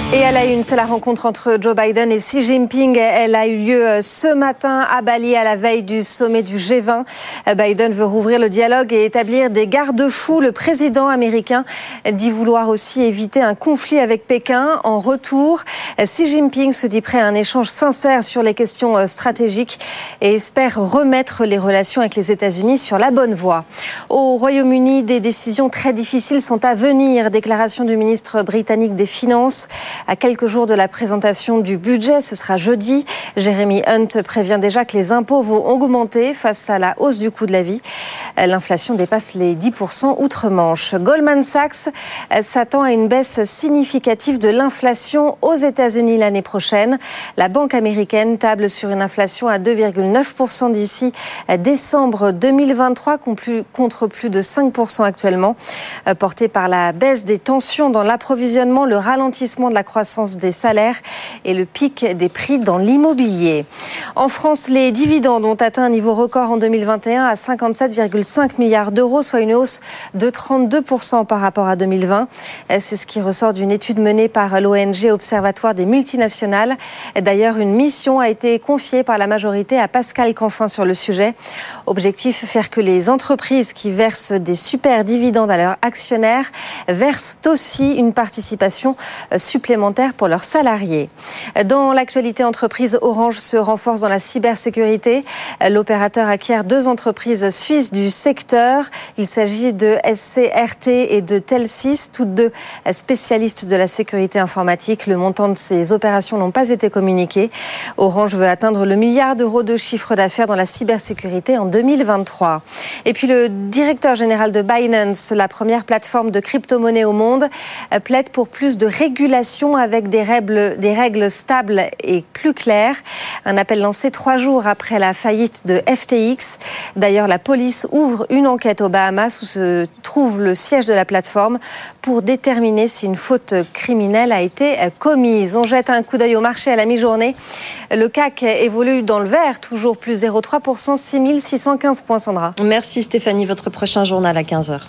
Et à la une, c'est la rencontre entre Joe Biden et Xi Jinping. Elle a eu lieu ce matin à Bali, à la veille du sommet du G20. Biden veut rouvrir le dialogue et établir des garde-fous. Le président américain dit vouloir aussi éviter un conflit avec Pékin. En retour, Xi Jinping se dit prêt à un échange sincère sur les questions stratégiques et espère remettre les relations avec les États-Unis sur la bonne voie. Au Royaume-Uni, des décisions très difficiles sont à venir. Déclaration du ministre britannique des Finances. À quelques jours de la présentation du budget, ce sera jeudi. Jeremy Hunt prévient déjà que les impôts vont augmenter face à la hausse du coût de la vie. L'inflation dépasse les 10% outre-Manche. Goldman Sachs s'attend à une baisse significative de l'inflation aux États-Unis l'année prochaine. La banque américaine table sur une inflation à 2,9% d'ici décembre 2023 contre plus de 5% actuellement. Portée par la baisse des tensions dans l'approvisionnement, le ralentissement de la croissance des salaires et le pic des prix dans l'immobilier. En France, les dividendes ont atteint un niveau record en 2021 à 57,5 milliards d'euros, soit une hausse de 32% par rapport à 2020. C'est ce qui ressort d'une étude menée par l'ONG Observatoire des multinationales. D'ailleurs, une mission a été confiée par la majorité à Pascal Canfin sur le sujet. Objectif, faire que les entreprises qui versent des super dividendes à leurs actionnaires versent aussi une participation supplémentaire pour leurs salariés. Dans l'actualité entreprise, Orange se renforce dans la cybersécurité. L'opérateur acquiert 2 entreprises suisses du secteur. Il s'agit de SCRT et de Telsys, toutes 2 spécialistes de la sécurité informatique. Le montant de ces opérations n'ont pas été communiqués. Orange veut atteindre le milliard d'euros de chiffre d'affaires dans la cybersécurité en 2023. Et puis le directeur général de Binance, la première plateforme de crypto-monnaie au monde, plaide pour plus de régulation avec des règles stables et plus claires. Un appel lancé 3 jours après la faillite de FTX. D'ailleurs, la police ouvre une enquête aux Bahamas où se trouve le siège de la plateforme pour déterminer si une faute criminelle a été commise. On jette un coup d'œil au marché à la mi-journée. Le CAC évolue dans le vert, toujours plus 0,3%, 6615 points, Sandra. Merci Stéphanie, votre prochain journal à 15h.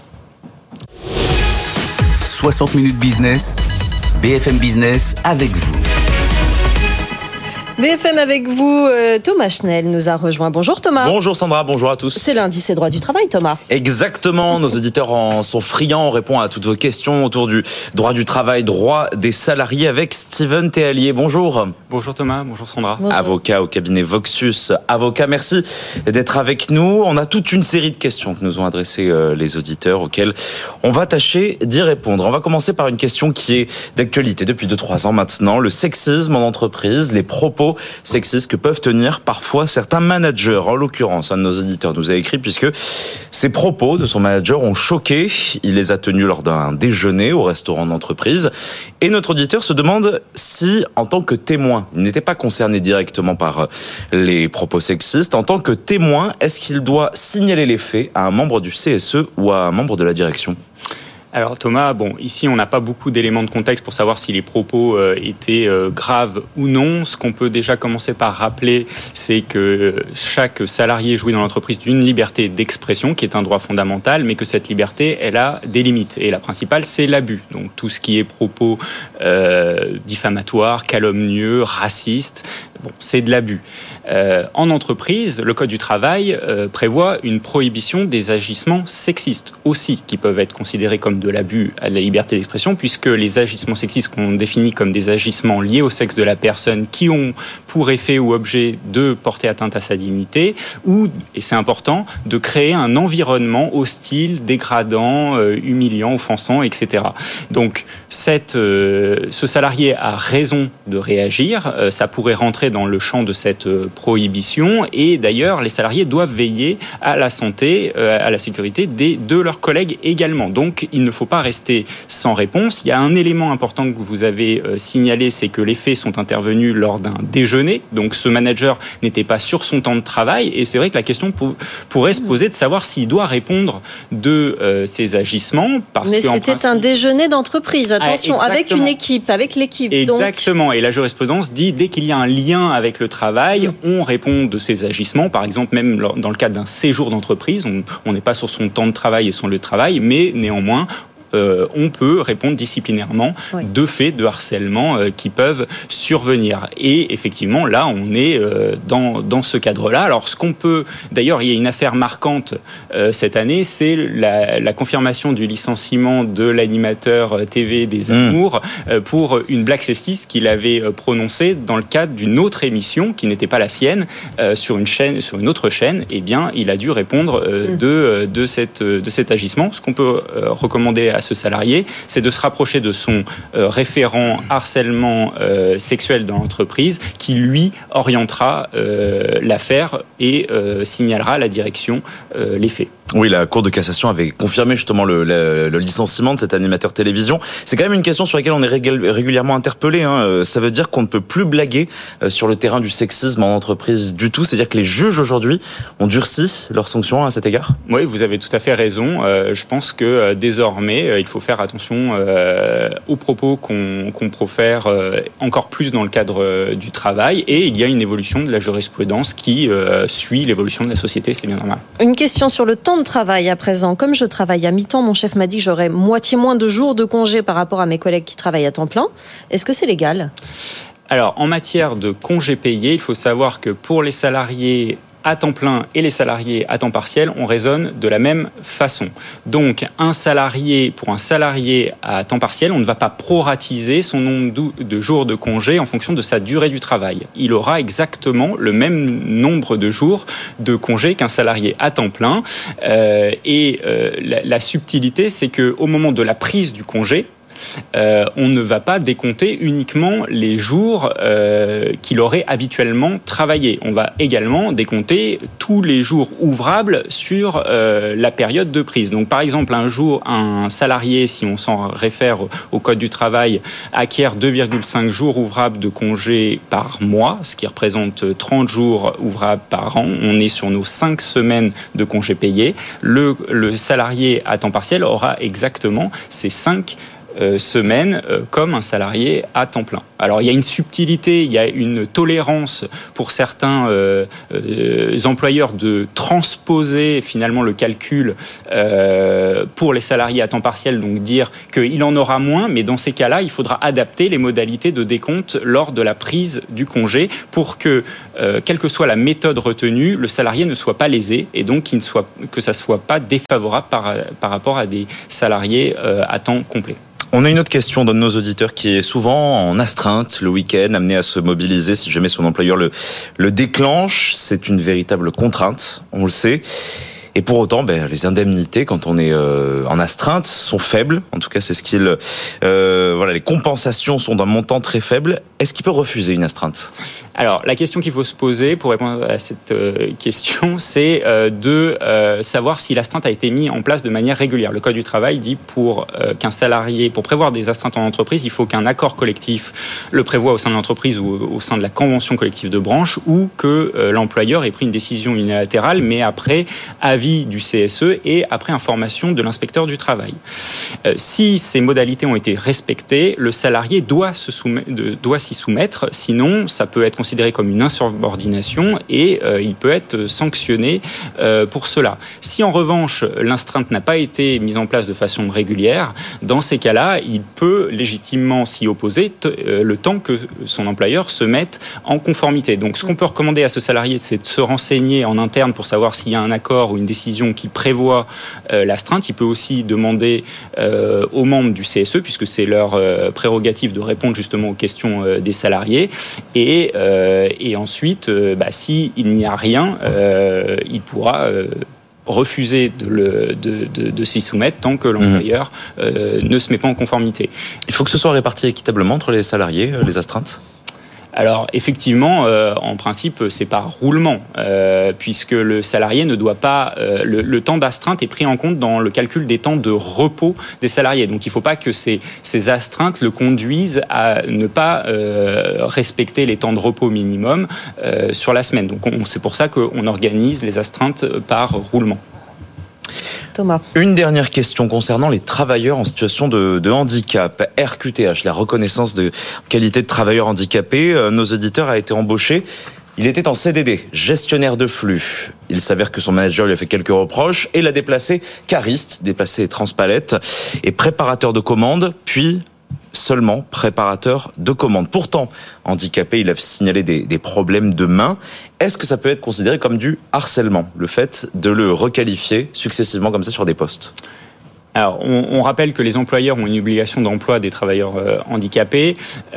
60 minutes business, BFM Business avec vous. BFM avec vous, Thomas Schnell nous a rejoint. Bonjour Thomas. Bonjour Sandra, bonjour à tous. C'est lundi, c'est droit du travail Thomas. Exactement, nos auditeurs en sont friands. On répond à toutes vos questions autour du droit du travail, droit des salariés avec Steven Théalier. Bonjour. Bonjour Thomas, bonjour Sandra. Bonjour. Avocat au cabinet Voxus. Avocat, merci d'être avec nous. On a toute une série de questions que nous ont adressées les auditeurs auxquelles on va tâcher d'y répondre. On va commencer par une question qui est d'actualité depuis 2-3 ans maintenant. Le sexisme en entreprise, les propos sexistes que peuvent tenir parfois certains managers. En l'occurrence, un de nos auditeurs nous a écrit puisque ces propos de son manager ont choqué. Il les a tenus lors d'un déjeuner au restaurant d'entreprise. Et notre auditeur se demande si, en tant que témoin, il n'était pas concerné directement par les propos sexistes, en tant que témoin, est-ce qu'il doit signaler les faits à un membre du CSE ou à un membre de la direction ? Alors Thomas, ici on n'a pas beaucoup d'éléments de contexte pour savoir si les propos étaient graves ou non. Ce qu'on peut déjà commencer par rappeler, c'est que chaque salarié jouit dans l'entreprise d'une liberté d'expression qui est un droit fondamental, mais que cette liberté, elle a des limites. Et la principale, c'est l'abus. Donc tout ce qui est propos diffamatoires, calomnieux, racistes, c'est de l'abus. En entreprise, le Code du travail prévoit une prohibition des agissements sexistes aussi, qui peuvent être considérés comme de l'abus à la liberté d'expression, puisque les agissements sexistes qu'on définit comme des agissements liés au sexe de la personne qui ont pour effet ou objet de porter atteinte à sa dignité ou, et c'est important, de créer un environnement hostile, dégradant, humiliant, offensant, etc. Donc ce salarié a raison de réagir, ça pourrait rentrer dans le champ de cette prohibition et d'ailleurs les salariés doivent veiller à la santé, à la sécurité de leurs collègues également. Donc il ne faut pas rester sans réponse. Il y a un élément important que vous avez signalé, c'est que les faits sont intervenus lors d'un déjeuner. Donc ce manager n'était pas sur son temps de travail et c'est vrai que la question pourrait se poser de savoir s'il doit répondre de ses agissements. Mais c'était un déjeuner d'entreprise, attention, avec une équipe, avec l'équipe. Exactement, donc... et la jurisprudence dit dès qu'il y a un lien avec le travail, on répond de ses agissements. Par exemple, même dans le cadre d'un séjour d'entreprise, on n'est pas sur son temps de travail et son lieu de travail, mais néanmoins, on peut répondre disciplinairement de faits de harcèlement qui peuvent survenir. Et effectivement, là, on est dans ce cadre-là. Alors, ce qu'on peut... D'ailleurs, il y a une affaire marquante cette année, c'est la confirmation du licenciement de l'animateur TV des Amours pour une blague sexiste qu'il avait prononcée dans le cadre d'une autre émission qui n'était pas la sienne, sur une autre chaîne. Eh bien, il a dû répondre de cet agissement. Ce qu'on peut recommander à ce salarié, c'est de se rapprocher de son référent harcèlement sexuel dans l'entreprise qui, lui, orientera l'affaire et signalera à la direction les faits. Oui, la Cour de cassation avait confirmé justement le licenciement de cet animateur télévision. C'est quand même une question sur laquelle on est régulièrement interpellé. Ça veut dire qu'on ne peut plus blaguer sur le terrain du sexisme en entreprise du tout. C'est-à-dire que les juges aujourd'hui ont durci leurs sanctions à cet égard. Oui, vous avez tout à fait raison. Je pense que désormais, il faut faire attention aux propos qu'on profère encore plus dans le cadre du travail. Et il y a une évolution de la jurisprudence qui suit l'évolution de la société. C'est bien normal. Une question sur le temps de travail à présent. Comme je travaille à mi-temps, mon chef m'a dit que j'aurais moitié moins de jours de congé par rapport à mes collègues qui travaillent à temps plein. Est-ce que c'est légal ? Alors, en matière de congés payés, il faut savoir que pour les salariés à temps plein et les salariés à temps partiel, on raisonne de la même façon. Donc, pour un salarié à temps partiel, on ne va pas proratiser son nombre de jours de congé en fonction de sa durée du travail. Il aura exactement le même nombre de jours de congé qu'un salarié à temps plein. La subtilité, c'est qu'au moment de la prise du congé, on ne va pas décompter uniquement les jours qu'il aurait habituellement travaillé. On va également décompter tous les jours ouvrables sur la période de prise. Donc, par exemple, un salarié, si on s'en réfère au Code du travail, acquiert 2,5 jours ouvrables de congé par mois, ce qui représente 30 jours ouvrables par an. On est sur nos 5 semaines de congés payés. Le salarié à temps partiel aura exactement ces 5 semaines comme un salarié à temps plein. Alors, il y a une subtilité, il y a une tolérance pour certains employeurs de transposer finalement le calcul pour les salariés à temps partiel, donc dire qu'il en aura moins, mais dans ces cas-là, il faudra adapter les modalités de décompte lors de la prise du congé pour que, quelle que soit la méthode retenue, le salarié ne soit pas lésé et donc que ça ne soit pas défavorable par rapport à des salariés à temps complet. On a une autre question d'un de nos auditeurs qui est souvent en astreinte le week-end, amené à se mobiliser si jamais son employeur le déclenche. C'est une véritable contrainte, on le sait. Et pour autant, les indemnités, quand on est en astreinte, sont faibles. En tout cas, c'est ce qu'il... les compensations sont d'un montant très faible. Est-ce qu'il peut refuser une astreinte ? Alors, la question qu'il faut se poser pour répondre à cette question, c'est de savoir si l'astreinte a été mise en place de manière régulière. Le Code du travail dit qu'un salarié, pour prévoir des astreintes en entreprise, il faut qu'un accord collectif le prévoie au sein de l'entreprise ou au sein de la convention collective de branche, ou que l'employeur ait pris une décision unilatérale, mais après avis du CSE et après information de l'inspecteur du travail. Si ces modalités ont été respectées, le salarié doit s'y soumettre, sinon ça peut être considéré comme une insubordination et il peut être sanctionné pour cela. Si en revanche l'astreinte n'a pas été mise en place de façon régulière, dans ces cas-là, il peut légitimement s'y opposer le temps que son employeur se mette en conformité. Donc ce qu'on peut recommander à ce salarié, c'est de se renseigner en interne pour savoir s'il y a un accord ou une décision qui prévoit l'astreinte. Il peut aussi demander aux membres du CSE, puisque c'est leur prérogative de répondre justement aux questions des salariés. Et ensuite, s'il n'y a rien, il pourra refuser de s'y soumettre tant que l'employeur ne se met pas en conformité. Il faut que ce soit réparti équitablement entre les salariés, les astreintes ? Alors effectivement, en principe, c'est par roulement, puisque le salarié ne doit pas... le temps d'astreinte est pris en compte dans le calcul des temps de repos des salariés. Donc il ne faut pas que ces astreintes le conduisent à ne pas respecter les temps de repos minimum sur la semaine. Donc c'est pour ça qu'on organise les astreintes par roulement. Thomas. Une dernière question concernant les travailleurs en situation de handicap. RQTH, la reconnaissance de qualité de travailleur handicapé. Nos auditeurs a été embauché Il était en CDD, gestionnaire de flux. Il s'avère que son manager lui a fait quelques reproches et l'a déplacé cariste, déplacé transpalette et préparateur de commandes, puis seulement préparateur de commandes. Pourtant, handicapé, il a signalé des problèmes de main. Est-ce que ça peut être considéré comme du harcèlement, le fait de le requalifier successivement comme ça sur des postes ? Alors, on rappelle que les employeurs ont une obligation d'emploi des travailleurs handicapés.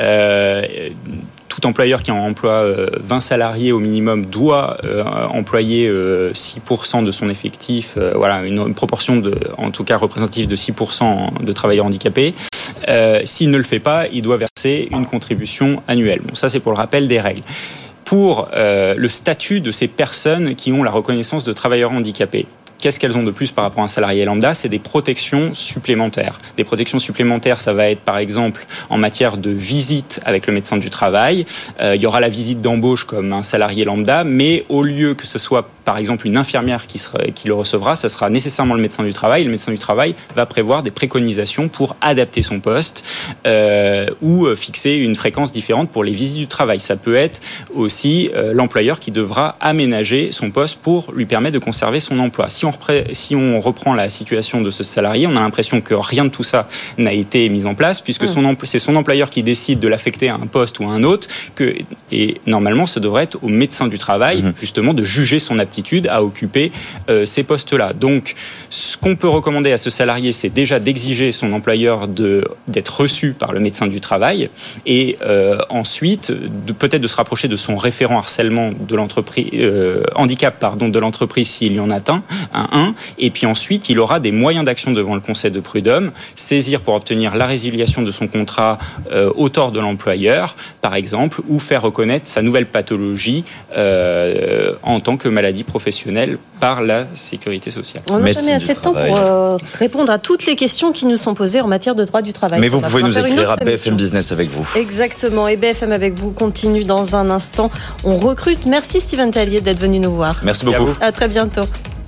Tout employeur qui en emploie 20 salariés au minimum doit employer 6% de son effectif, une proportion en tout cas représentative de 6% de travailleurs handicapés. S'il ne le fait pas, il doit verser une contribution annuelle. Bon, ça c'est pour le rappel des règles. Pour le statut de ces personnes qui ont la reconnaissance de travailleurs handicapés, qu'est-ce qu'elles ont de plus par rapport à un salarié lambda ? C'est des protections supplémentaires. Des protections supplémentaires, ça va être par exemple en matière de visite avec le médecin du travail. Il y aura la visite d'embauche comme un salarié lambda, mais au lieu que ce soit par exemple une infirmière qui le recevra, ça sera nécessairement le médecin du travail. Le médecin du travail va prévoir des préconisations pour adapter son poste ou fixer une fréquence différente pour les visites du travail. Ça peut être aussi l'employeur qui devra aménager son poste pour lui permettre de conserver son emploi. Si on reprend la situation de ce salarié, on a l'impression que rien de tout ça n'a été mis en place, puisque c'est son employeur qui décide de l'affecter à un poste ou à un autre, et normalement, ce devrait être au médecin du travail, justement, de juger son aptitude à occuper ces postes-là. Donc, ce qu'on peut recommander à ce salarié, c'est déjà d'exiger son employeur d'être reçu par le médecin du travail, et ensuite, peut-être de se rapprocher de son référent harcèlement de l'entreprise, handicap, de l'entreprise s'il y en a un, et puis ensuite il aura des moyens d'action devant le conseil de prud'homme, saisir pour obtenir la résiliation de son contrat au tort de l'employeur, par exemple, ou faire reconnaître sa nouvelle pathologie en tant que maladie professionnelle par la sécurité sociale. On n'a jamais assez de temps pour répondre à toutes les questions qui nous sont posées en matière de droit du travail. Mais vous pouvez nous écrire à BFM Business avec vous. Exactement, et BFM avec vous continue dans un instant. On recrute. Merci Steven Tellier d'être venu nous voir. Merci beaucoup. À très bientôt.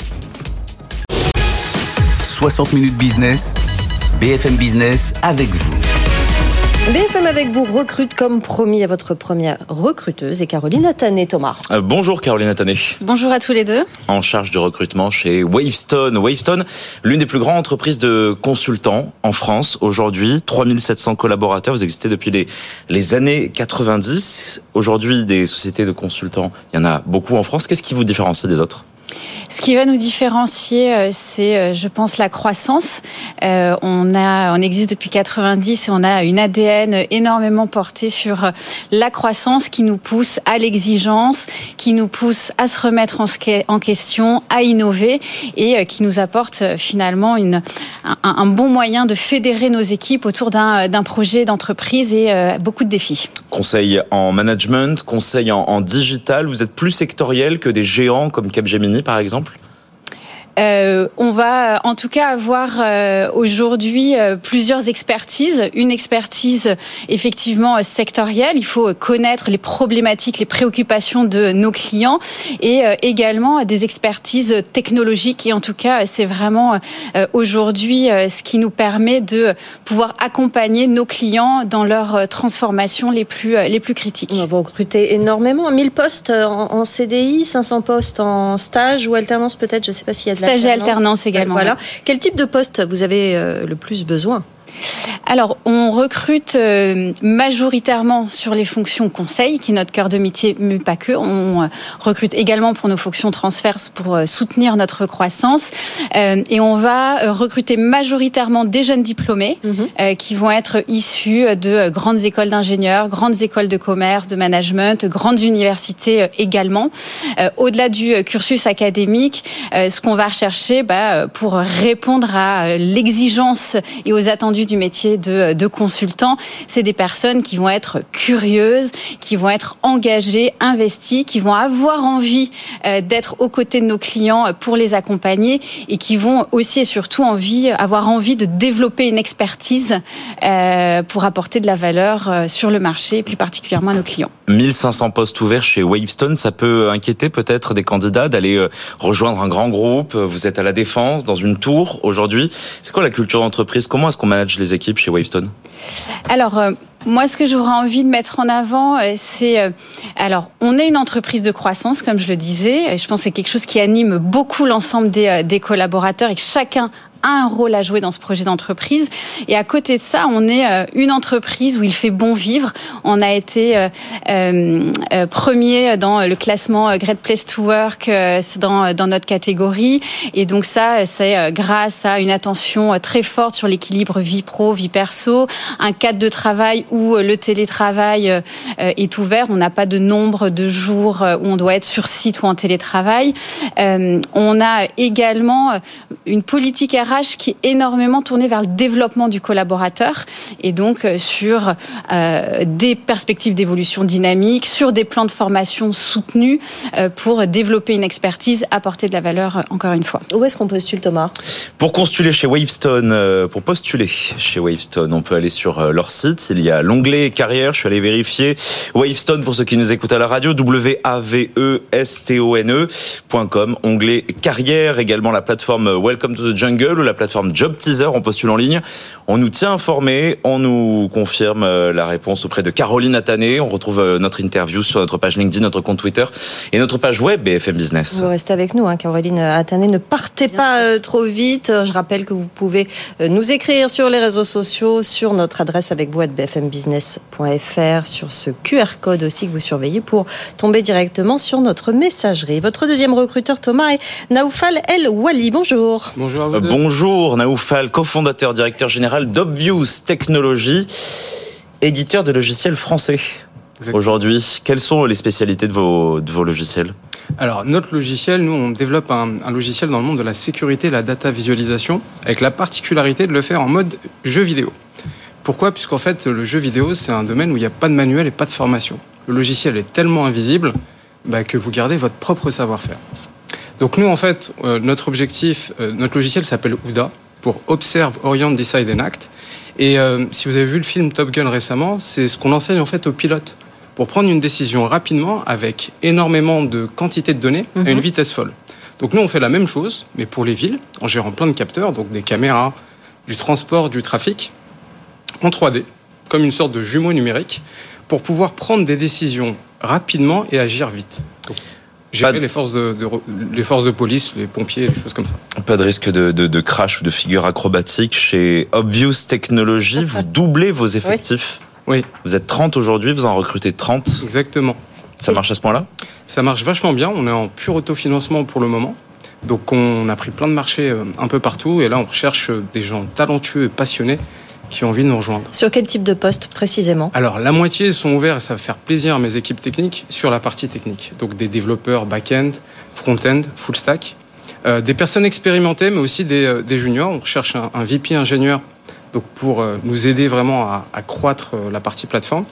60 minutes business, BFM Business avec vous. BFM avec vous recrute comme promis à votre première recruteuse et Caroline Attané, Thomas. Bonjour Caroline Attané. Bonjour à tous les deux. En charge du recrutement chez Wavestone. Wavestone, l'une des plus grandes entreprises de consultants en France aujourd'hui. 3700 collaborateurs, vous existez depuis les années 90. Aujourd'hui, des sociétés de consultants, il y en a beaucoup en France. Qu'est-ce qui vous différencie des autres ? Ce qui va nous différencier, c'est, je pense, la croissance. On existe depuis 90 et on a une ADN énormément portée sur la croissance qui nous pousse à l'exigence, qui nous pousse à se remettre en question, à innover et qui nous apporte finalement un bon moyen de fédérer nos équipes autour d'un projet d'entreprise et beaucoup de défis. Conseil en management, conseil en digital, vous êtes plus sectoriel que des géants comme Capgemini par exemple ? On va en tout cas avoir aujourd'hui plusieurs expertises. Une expertise effectivement sectorielle. Il faut connaître les problématiques, les préoccupations de nos clients et également des expertises technologiques. Et en tout cas, c'est vraiment aujourd'hui ce qui nous permet de pouvoir accompagner nos clients dans leurs transformations les plus critiques. On va recruter énormément. 1000 postes en CDI, 500 postes en stage ou alternance peut-être. Je ne sais pas s'il y a de stage et alternance également. Voilà. Quel type de poste vous avez le plus besoin ? Alors, on recrute majoritairement sur les fonctions conseil, qui est notre cœur de métier, mais pas que. On recrute également pour nos fonctions transverses pour soutenir notre croissance. Et on va recruter majoritairement des jeunes diplômés qui vont être issus de grandes écoles d'ingénieurs, grandes écoles de commerce, de management, grandes universités également. Au-delà du cursus académique, ce qu'on va rechercher pour répondre à l'exigence et aux attendus du métier de consultant, c'est des personnes qui vont être curieuses, qui vont être engagées, investies, qui vont avoir envie d'être aux côtés de nos clients pour les accompagner et qui vont aussi et surtout avoir envie de développer une expertise pour apporter de la valeur sur le marché, plus particulièrement à nos clients. 1500 postes ouverts chez Wavestone, ça peut inquiéter peut-être des candidats d'aller rejoindre un grand groupe. Vous êtes à la Défense, dans une tour aujourd'hui. C'est quoi la culture d'entreprise ? Comment est-ce qu'on manage les équipes chez Wavestone ? Alors, Moi, ce que j'aurais envie de mettre en avant, c'est... Alors, on est une entreprise de croissance, comme je le disais. Je pense que c'est quelque chose qui anime beaucoup l'ensemble des collaborateurs et que chacun a un rôle à jouer dans ce projet d'entreprise. Et à côté de ça, on est une entreprise où il fait bon vivre. On a été premier dans le classement Great Place to Work dans notre catégorie. Et donc ça, c'est grâce à une attention très forte sur l'équilibre vie pro, vie perso, un cadre de travail où le télétravail est ouvert. On n'a pas de nombre de jours où on doit être sur site ou en télétravail. On a également une politique RH qui est énormément tournée vers le développement du collaborateur et donc sur des perspectives d'évolution dynamique, sur des plans de formation soutenus pour développer une expertise, apporter de la valeur encore une fois. Où est-ce qu'on postule, Thomas ? Pour postuler chez Wavestone, on peut aller sur leur site. Il y a l'onglet carrière. Je suis allé vérifier. Wavestone, pour ceux qui nous écoutent à la radio, wavestone.com. Onglet carrière. Également la plateforme Welcome to the Jungle ou la plateforme Job Teaser. On postule en ligne. On nous tient informés. On nous confirme la réponse auprès de Caroline Attané. On retrouve notre interview sur notre page LinkedIn, notre compte Twitter et notre page web BFM Business. Vous restez avec nous, Caroline Attané. Ne partez pas trop vite. Je rappelle que vous pouvez nous écrire sur les réseaux sociaux, sur notre adresse avec vous @bfmbusiness.fr, sur ce QR code aussi que vous surveillez pour tomber directement sur notre messagerie. Votre deuxième recruteur, Thomas, est Naoufal El Wali. Bonjour. Bonjour à vous deux. Bonjour Naoufal, cofondateur, directeur général d'Obvious Technologies, éditeur de logiciels français. Exactement. Aujourd'hui, quelles sont les spécialités de vos logiciels ? Alors, notre logiciel, nous, on développe un logiciel dans le monde de la sécurité et la data visualisation, avec la particularité de le faire en mode jeu vidéo. Pourquoi ? Puisqu'en fait, le jeu vidéo, c'est un domaine où il n'y a pas de manuel et pas de formation. Le logiciel est tellement invisible que vous gardez votre propre savoir-faire. Donc nous, en fait, notre objectif, notre logiciel s'appelle OODA, pour Observe, Orient, Decide and Act. Et si vous avez vu le film Top Gun récemment, c'est ce qu'on enseigne en fait aux pilotes pour prendre une décision rapidement avec énormément de quantité de données à une vitesse folle. Donc nous, on fait la même chose, mais pour les villes, en gérant plein de capteurs, donc des caméras, du transport, du trafic, en 3D, comme une sorte de jumeau numérique, pour pouvoir prendre des décisions rapidement et agir vite. Donc, gérer les forces de police, les pompiers, les choses comme ça. Pas de risque de crash ou de figure acrobatique chez Obvious Technologies. Vous doublez vos effectifs. Oui. Vous êtes 30 aujourd'hui, vous en recrutez 30. Exactement. Ça marche à ce point-là ? Ça marche vachement bien. On est en pur autofinancement pour le moment. Donc on a pris plein de marchés un peu partout. Et là, on recherche des gens talentueux et passionnés qui ont envie de nous rejoindre. Sur quel type de poste précisément ? Alors, la moitié sont ouverts et ça va faire plaisir à mes équipes techniques sur la partie technique. Donc des développeurs back-end, front-end, full stack. Des personnes expérimentées, mais aussi des juniors. On recherche un VP ingénieur donc pour nous aider vraiment à croître la partie plateforme.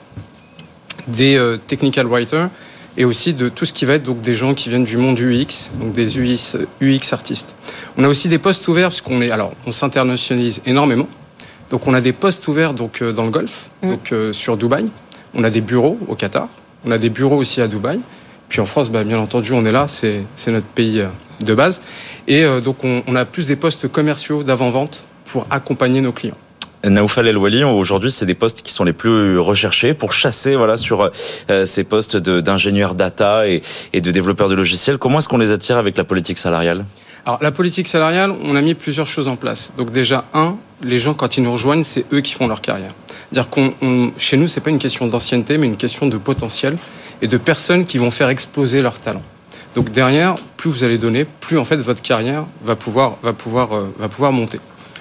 Des technical writers et aussi de tout ce qui va être donc des gens qui viennent du monde UX, donc des UX artistes. On a aussi des postes ouverts parce on s'internationalise énormément. Donc on a des postes ouverts donc dans le Golfe, donc sur Dubaï. On a des bureaux au Qatar. On a des bureaux aussi à Dubaï. Puis en France, bien entendu, on est là. C'est notre pays de base. Et donc on a plus des postes commerciaux d'avant-vente pour accompagner nos clients. Naoufal El Wali, aujourd'hui, c'est des postes qui sont les plus recherchés pour chasser sur ces postes d'ingénieurs data et de développeurs de logiciels. Comment est-ce qu'on les attire avec la politique salariale ? Alors, la politique salariale, on a mis plusieurs choses en place. Donc déjà, les gens, quand ils nous rejoignent, c'est eux qui font leur carrière. C'est-à-dire chez nous, c'est pas une question d'ancienneté, mais une question de potentiel et de personnes qui vont faire exploser leur talent. Donc derrière, plus vous allez donner, plus en fait votre carrière va pouvoir monter.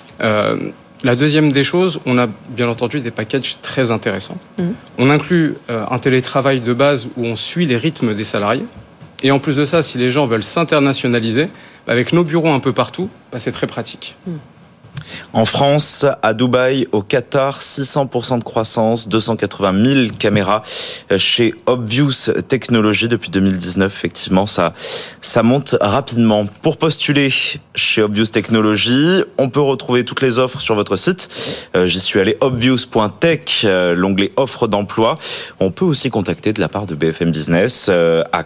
La deuxième des choses, on a bien entendu des packages très intéressants. On inclut un télétravail de base où on suit les rythmes des salariés. Et en plus de ça, si les gens veulent s'internationaliser, avec nos bureaux un peu partout, c'est très pratique. En France, à Dubaï, au Qatar, 600% de croissance, 280 000 caméras chez Obvious Technologies depuis 2019. Effectivement, ça monte rapidement. Pour postuler chez Obvious Technologies, on peut retrouver toutes les offres sur votre site. J'y suis allé, obvious.tech, l'onglet offre d'emploi. On peut aussi contacter de la part de BFM Business à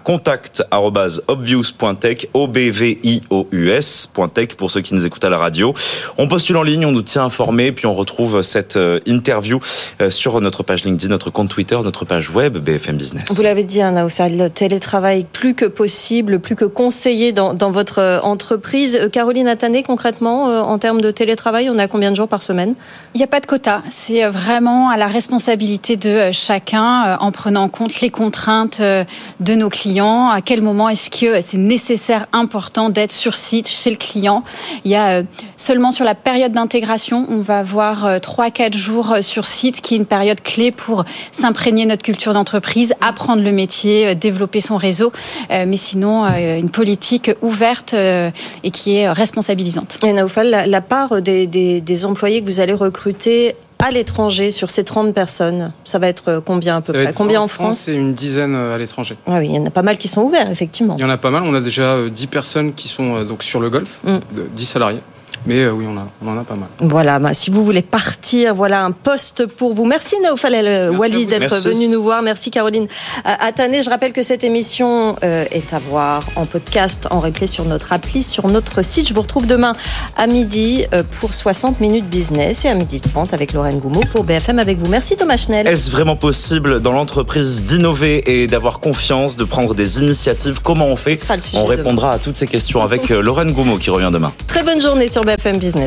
contact@obvious.tech, obvious.tech pour ceux qui nous écoutent à la radio. On postule fil en ligne, on nous tient informés, puis on retrouve cette interview sur notre page LinkedIn, notre compte Twitter, notre page web BFM Business. Vous l'avez dit, Naoussal, le télétravail plus que possible, plus que conseillé dans votre entreprise. Caroline Attané, concrètement, en termes de télétravail, on est à combien de jours par semaine ? Il n'y a pas de quota. C'est vraiment à la responsabilité de chacun, en prenant en compte les contraintes de nos clients. À quel moment est-ce que c'est nécessaire, important d'être sur site chez le client ? Il y a seulement sur la période d'intégration, on va avoir 3-4 jours sur site, qui est une période clé pour s'imprégner notre culture d'entreprise, apprendre le métier, développer son réseau. Mais sinon, une politique ouverte et qui est responsabilisante. Et Naoufal, la part des employés que vous allez recruter à l'étranger sur ces 30 personnes, ça va être combien à peu près ? Combien en France ? C'est une dizaine à l'étranger. Ah oui, il y en a pas mal qui sont ouverts, effectivement. Il y en a pas mal. On a déjà 10 personnes qui sont donc sur le Golfe, 10 salariés. Mais oui, on en a pas mal. Voilà, si vous voulez partir, voilà un poste pour vous. Merci Naoufal El-Ouali d'être venu nous voir. Merci Caroline Attané. Je rappelle que cette émission est à voir en podcast, en replay sur notre appli, sur notre site. Je vous retrouve demain à midi pour 60 minutes business et à 12h30 avec Lorraine Goumeau pour BFM avec vous. Merci Thomas Schnell. Est-ce vraiment possible dans l'entreprise d'innover et d'avoir confiance, de prendre des initiatives ? Comment on fait ? On répondra à toutes ces questions avec Lorraine Goumeau qui revient demain. Très bonne journée sur BFM Business.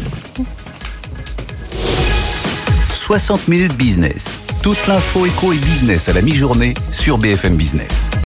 60 minutes business. Toute l'info éco et business à la mi-journée sur BFM Business.